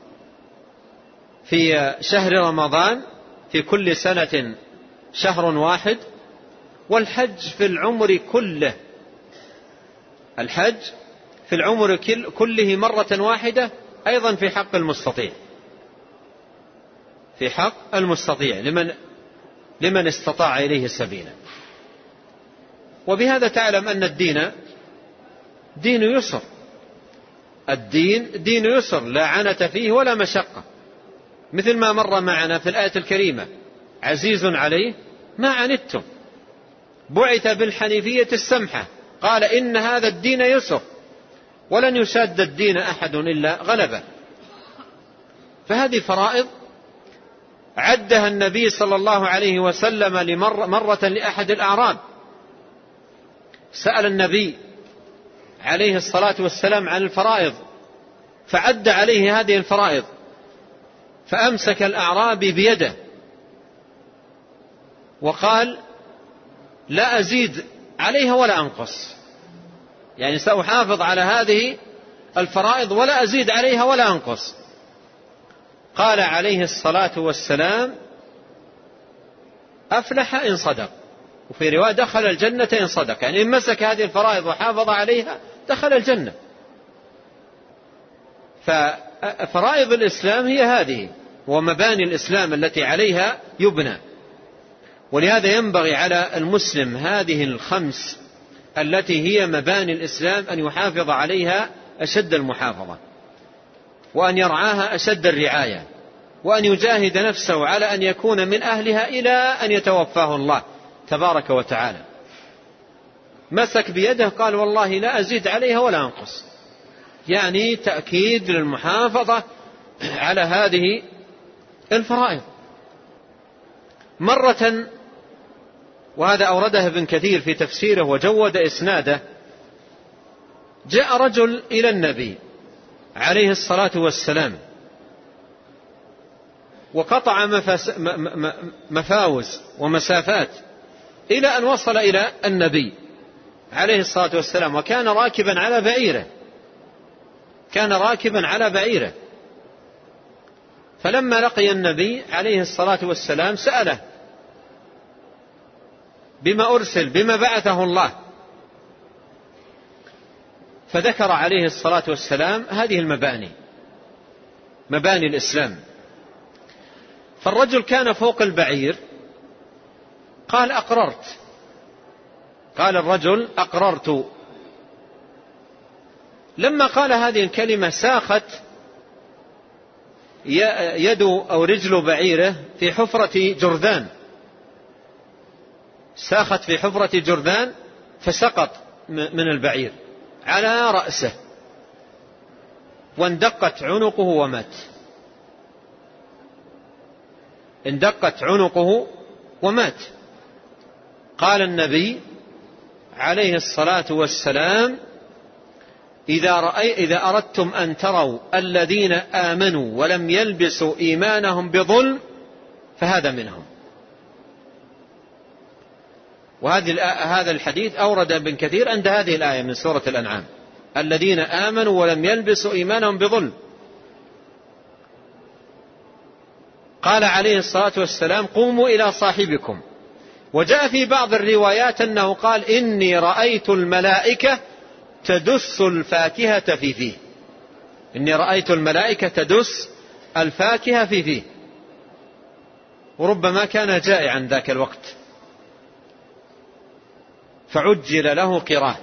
في شهر رمضان في كل سنة شهر واحد. والحج في العمر كله، الحج في العمر كله مرة واحدة، أيضا في حق المستطيع، في حق المستطيع لمن استطاع إليه سبيلا. وبهذا تعلم أن الدين دين يسر، الدين دين يسر لا عنة فيه ولا مشقة، مثل ما مر معنا في الآية الكريمة عزيز عليه ما عنتم بعث بالحنيفية السمحة، قال إن هذا الدين يسر ولن يشاد الدين أحد إلا غلبه. فهذه فرائض عدها النبي صلى الله عليه وسلم مرة لأحد الأعراب، سأل النبي عليه الصلاة والسلام عن الفرائض فعد عليه هذه الفرائض، فأمسك الأعرابي بيده وقال لا أزيد عليها ولا أنقص، يعني سأحافظ على هذه الفرائض ولا أزيد عليها ولا أنقص. قال عليه الصلاة والسلام أفلح إن صدق، وفي رواية دخل الجنة إن صدق، يعني إن مسك هذه الفرائض وحافظ عليها دخل الجنة. ففرائض الإسلام هي هذه ومباني الإسلام التي عليها يبنى. ولهذا ينبغي على المسلم هذه الخمس التي هي مباني الإسلام أن يحافظ عليها أشد المحافظة، وأن يرعاها أشد الرعاية، وأن يجاهد نفسه على أن يكون من أهلها إلى أن يتوفاه الله تبارك وتعالى. مسك بيده قال والله لا أزيد عليها ولا أنقص، يعني تأكيد للمحافظة على هذه الفرائض. مرة، وهذا أورده ابن كثير في تفسيره وجود إسناده، جاء رجل إلى النبي عليه الصلاة والسلام وقطع مفاوز ومسافات إلى أن وصل إلى النبي عليه الصلاة والسلام، وكان راكبا على بعيره، كان راكبا على بعيره. فلما لقي النبي عليه الصلاة والسلام سأله بما أرسل، بما بعثه الله فذكر عليه الصلاة والسلام هذه المباني، مباني الإسلام. فالرجل كان فوق البعير، قال أقررت، قال الرجل أقررت. لما قال هذه الكلمة ساخت يد أو رجل بعيره في حفرة جرذان، ساخت في حفرة جرذان فسقط من البعير على رأسه واندقت عنقه ومات، اندقت عنقه ومات. قال النبي عليه الصلاة والسلام: إذا أردتم أن تروا الذين آمنوا ولم يلبسوا إيمانهم بظلم فهذا منهم. وهذا الحديث أورد ابن كثير عند هذه الآية من سورة الأنعام: الذين آمنوا ولم يلبسوا إيمانهم بظلم. قال عليه الصلاة والسلام: قوموا إلى صاحبكم. وجاء في بعض الروايات أنه قال: إني رأيت الملائكة تدس الفاكهة في فيه، إني رأيت الملائكة تدس الفاكهة في فيه. وربما كان جائعا ذاك الوقت فعجل له قراه.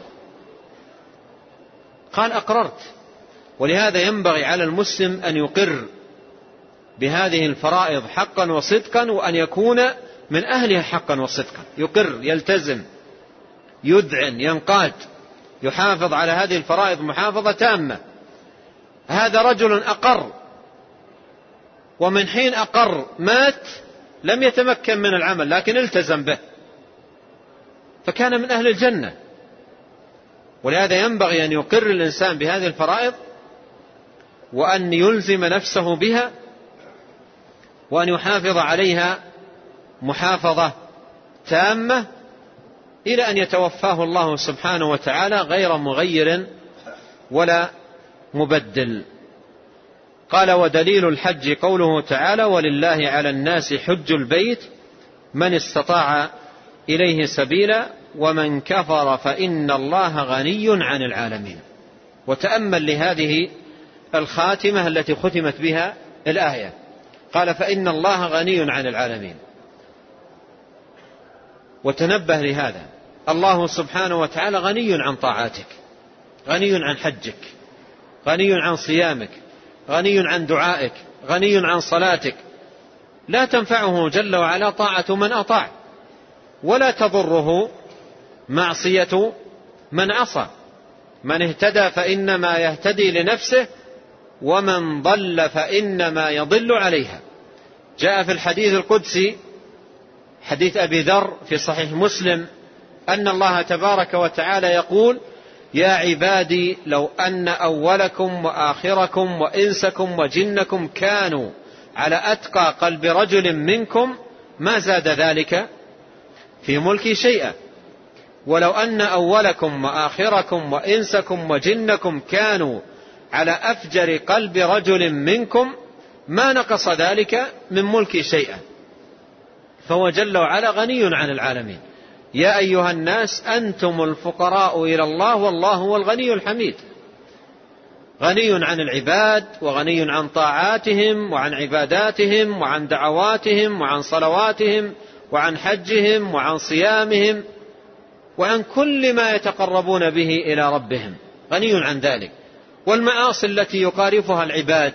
قال: أقررت. ولهذا ينبغي على المسلم أن يقر بهذه الفرائض حقا وصدقا، وأن يكون من أهلها حقا وصدقا، يقر، يلتزم، يذعن، ينقاد، يحافظ على هذه الفرائض محافظة تامة. هذا رجل أقر، ومن حين أقر مات، لم يتمكن من العمل لكن التزم به، فكان من أهل الجنة. ولهذا ينبغي أن يقر الإنسان بهذه الفرائض، وأن يلزم نفسه بها، وأن يحافظ عليها محافظة تامة إلى أن يتوفاه الله سبحانه وتعالى غير مغير ولا مبدل. قال: ودليل الحج قوله تعالى: ولله على الناس حج البيت من استطاع إليه سبيلا ومن كفر فإن الله غني عن العالمين. وتأمل لهذه الخاتمة التي ختمت بها الآية، قال: فإن الله غني عن العالمين. وتنبه لهذا، الله سبحانه وتعالى غني عن طاعاتك، غني عن حجك، غني عن صيامك، غني عن دعائك، غني عن صلاتك. لا تنفعه جل وعلا طاعة من أطاع، ولا تضره معصية من عصى. من اهتدى فإنما يهتدي لنفسه، ومن ضل فإنما يضل عليها. جاء في الحديث القدسي، حديث أبي ذر في صحيح مسلم، أن الله تبارك وتعالى يقول: يا عبادي لو أن أولكم وآخركم وإنسكم وجنكم كانوا على أتقى قلب رجل منكم ما زاد ذلك في ملكي شيئا، ولو أن أولكم وآخركم وإنسكم وجنكم كانوا على أفجر قلب رجل منكم ما نقص ذلك من ملكي شيئا. فهو جل وعلا غني عن العالمين. يا أيها الناس أنتم الفقراء إلى الله والله هو الغني الحميد. غني عن العباد، وغني عن طاعاتهم وعن عباداتهم وعن دعواتهم وعن صلواتهم وعن حجهم وعن صيامهم وعن كل ما يتقربون به إلى ربهم، غني عن ذلك. والمعاصي التي يقارفها العباد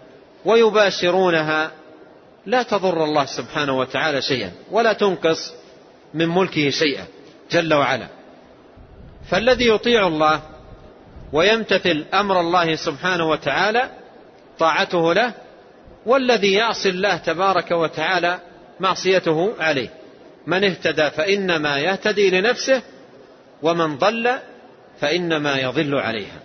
ويباشرونها لا تضر الله سبحانه وتعالى شيئا، ولا تنقص من ملكه شيئا جل وعلا. فالذي يطيع الله ويمتثل أمر الله سبحانه وتعالى طاعته له، والذي يعصي الله تبارك وتعالى معصيته عليه. من اهتدى فإنما يهتدي لنفسه، ومن ضل فإنما يضل عليها.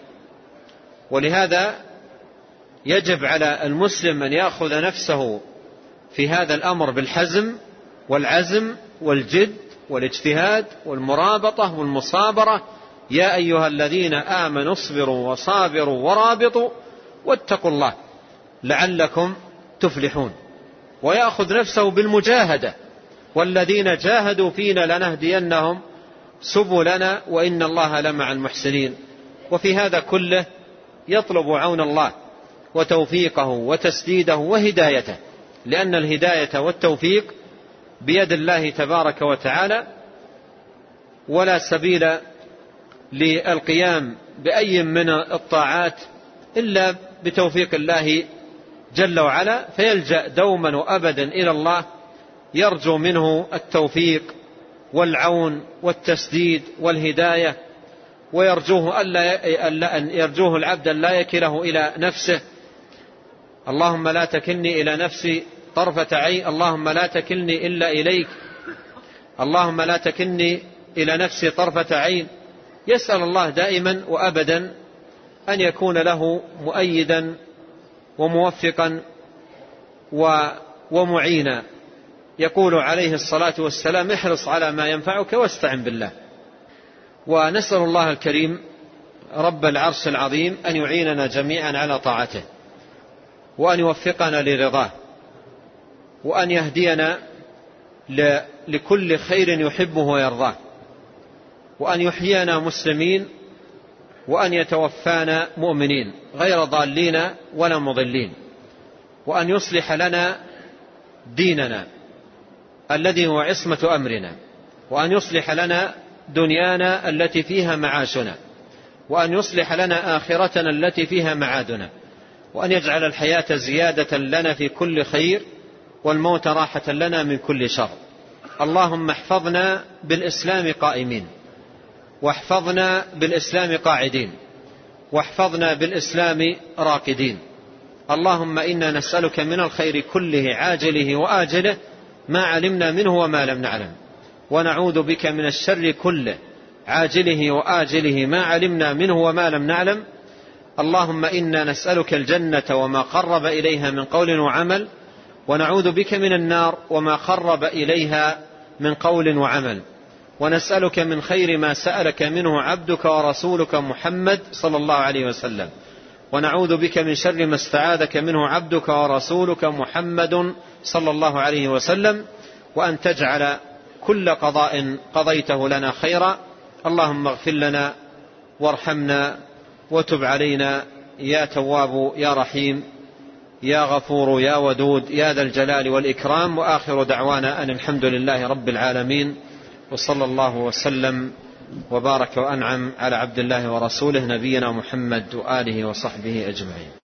ولهذا يجب على المسلم أن يأخذ نفسه في هذا الأمر بالحزم والعزم والجد والاجتهاد والمرابطة والمصابرة. يا أيها الذين آمنوا اصبروا وصابروا ورابطوا واتقوا الله لعلكم تفلحون. ويأخذ نفسه بالمجاهدة، والذين جاهدوا فينا لنهدينهم سبلنا وإن الله لمع المحسنين. وفي هذا كله يطلب عون الله وتوفيقه وتسديده وهدايته، لأن الهداية والتوفيق بيد الله تبارك وتعالى، ولا سبيل للقيام بأي من الطاعات إلا بتوفيق الله جل وعلا، فيلجأ دوما وأبدا إلى الله يرجو منه التوفيق والعون والتسديد والهداية، ويرجوه يرجوه العبد لا يكله إلى نفسه. اللهم لا تكلني إلى نفسي طرفة عين، اللهم لا تكلني إلا إليك، اللهم لا تكلني إلى نفسي طرفة عين. يسأل الله دائما وأبدا أن يكون له مؤيدا وموفقا ومعينا. يقول عليه الصلاة والسلام: احرص على ما ينفعك واستعن بالله. ونسأل الله الكريم رب العرش العظيم أن يعيننا جميعا على طاعته، وأن يوفقنا لرضاه، وأن يهدينا لكل خير يحبه ويرضاه، وأن يحيينا مسلمين، وأن يتوفانا مؤمنين غير ضالين ولا مضلين، وأن يصلح لنا ديننا الذي هو عصمة أمرنا، وأن يصلح لنا دنيانا التي فيها معاشنا، وأن يصلح لنا آخرتنا التي فيها معادنا، وأن يجعل الحياة زيادة لنا في كل خير، والموت راحة لنا من كل شر. اللهم احفظنا بالإسلام قائمين، واحفظنا بالإسلام قاعدين، واحفظنا بالإسلام راقدين. اللهم إنا نسألك من الخير كله عاجله وآجله ما علمنا منه وما لم نعلم، ونعوذ بك من الشر كله عاجله وآجله ما علمنا منه وما لم نعلم. اللهم إنا نسألك الجنة وما قرب إليها من قول وعمل، ونعوذ بك من النار وما قرب إليها من قول وعمل. ونسألك من خير ما سألك منه عبدك ورسولك محمد صلى الله عليه وسلم، ونعوذ بك من شر ما استعاذك منه عبدك ورسولك محمد صلى الله عليه وسلم، وأن تجعل كل قضاء قضيته لنا خيرا. اللهم اغفر لنا وارحمنا وتب علينا يا تواب يا رحيم يا غفور يا ودود يا ذا الجلال والإكرام. وآخر دعوانا أن الحمد لله رب العالمين، وصلى الله وسلم وبارك وأنعم على عبد الله ورسوله نبينا محمد وآله وصحبه أجمعين.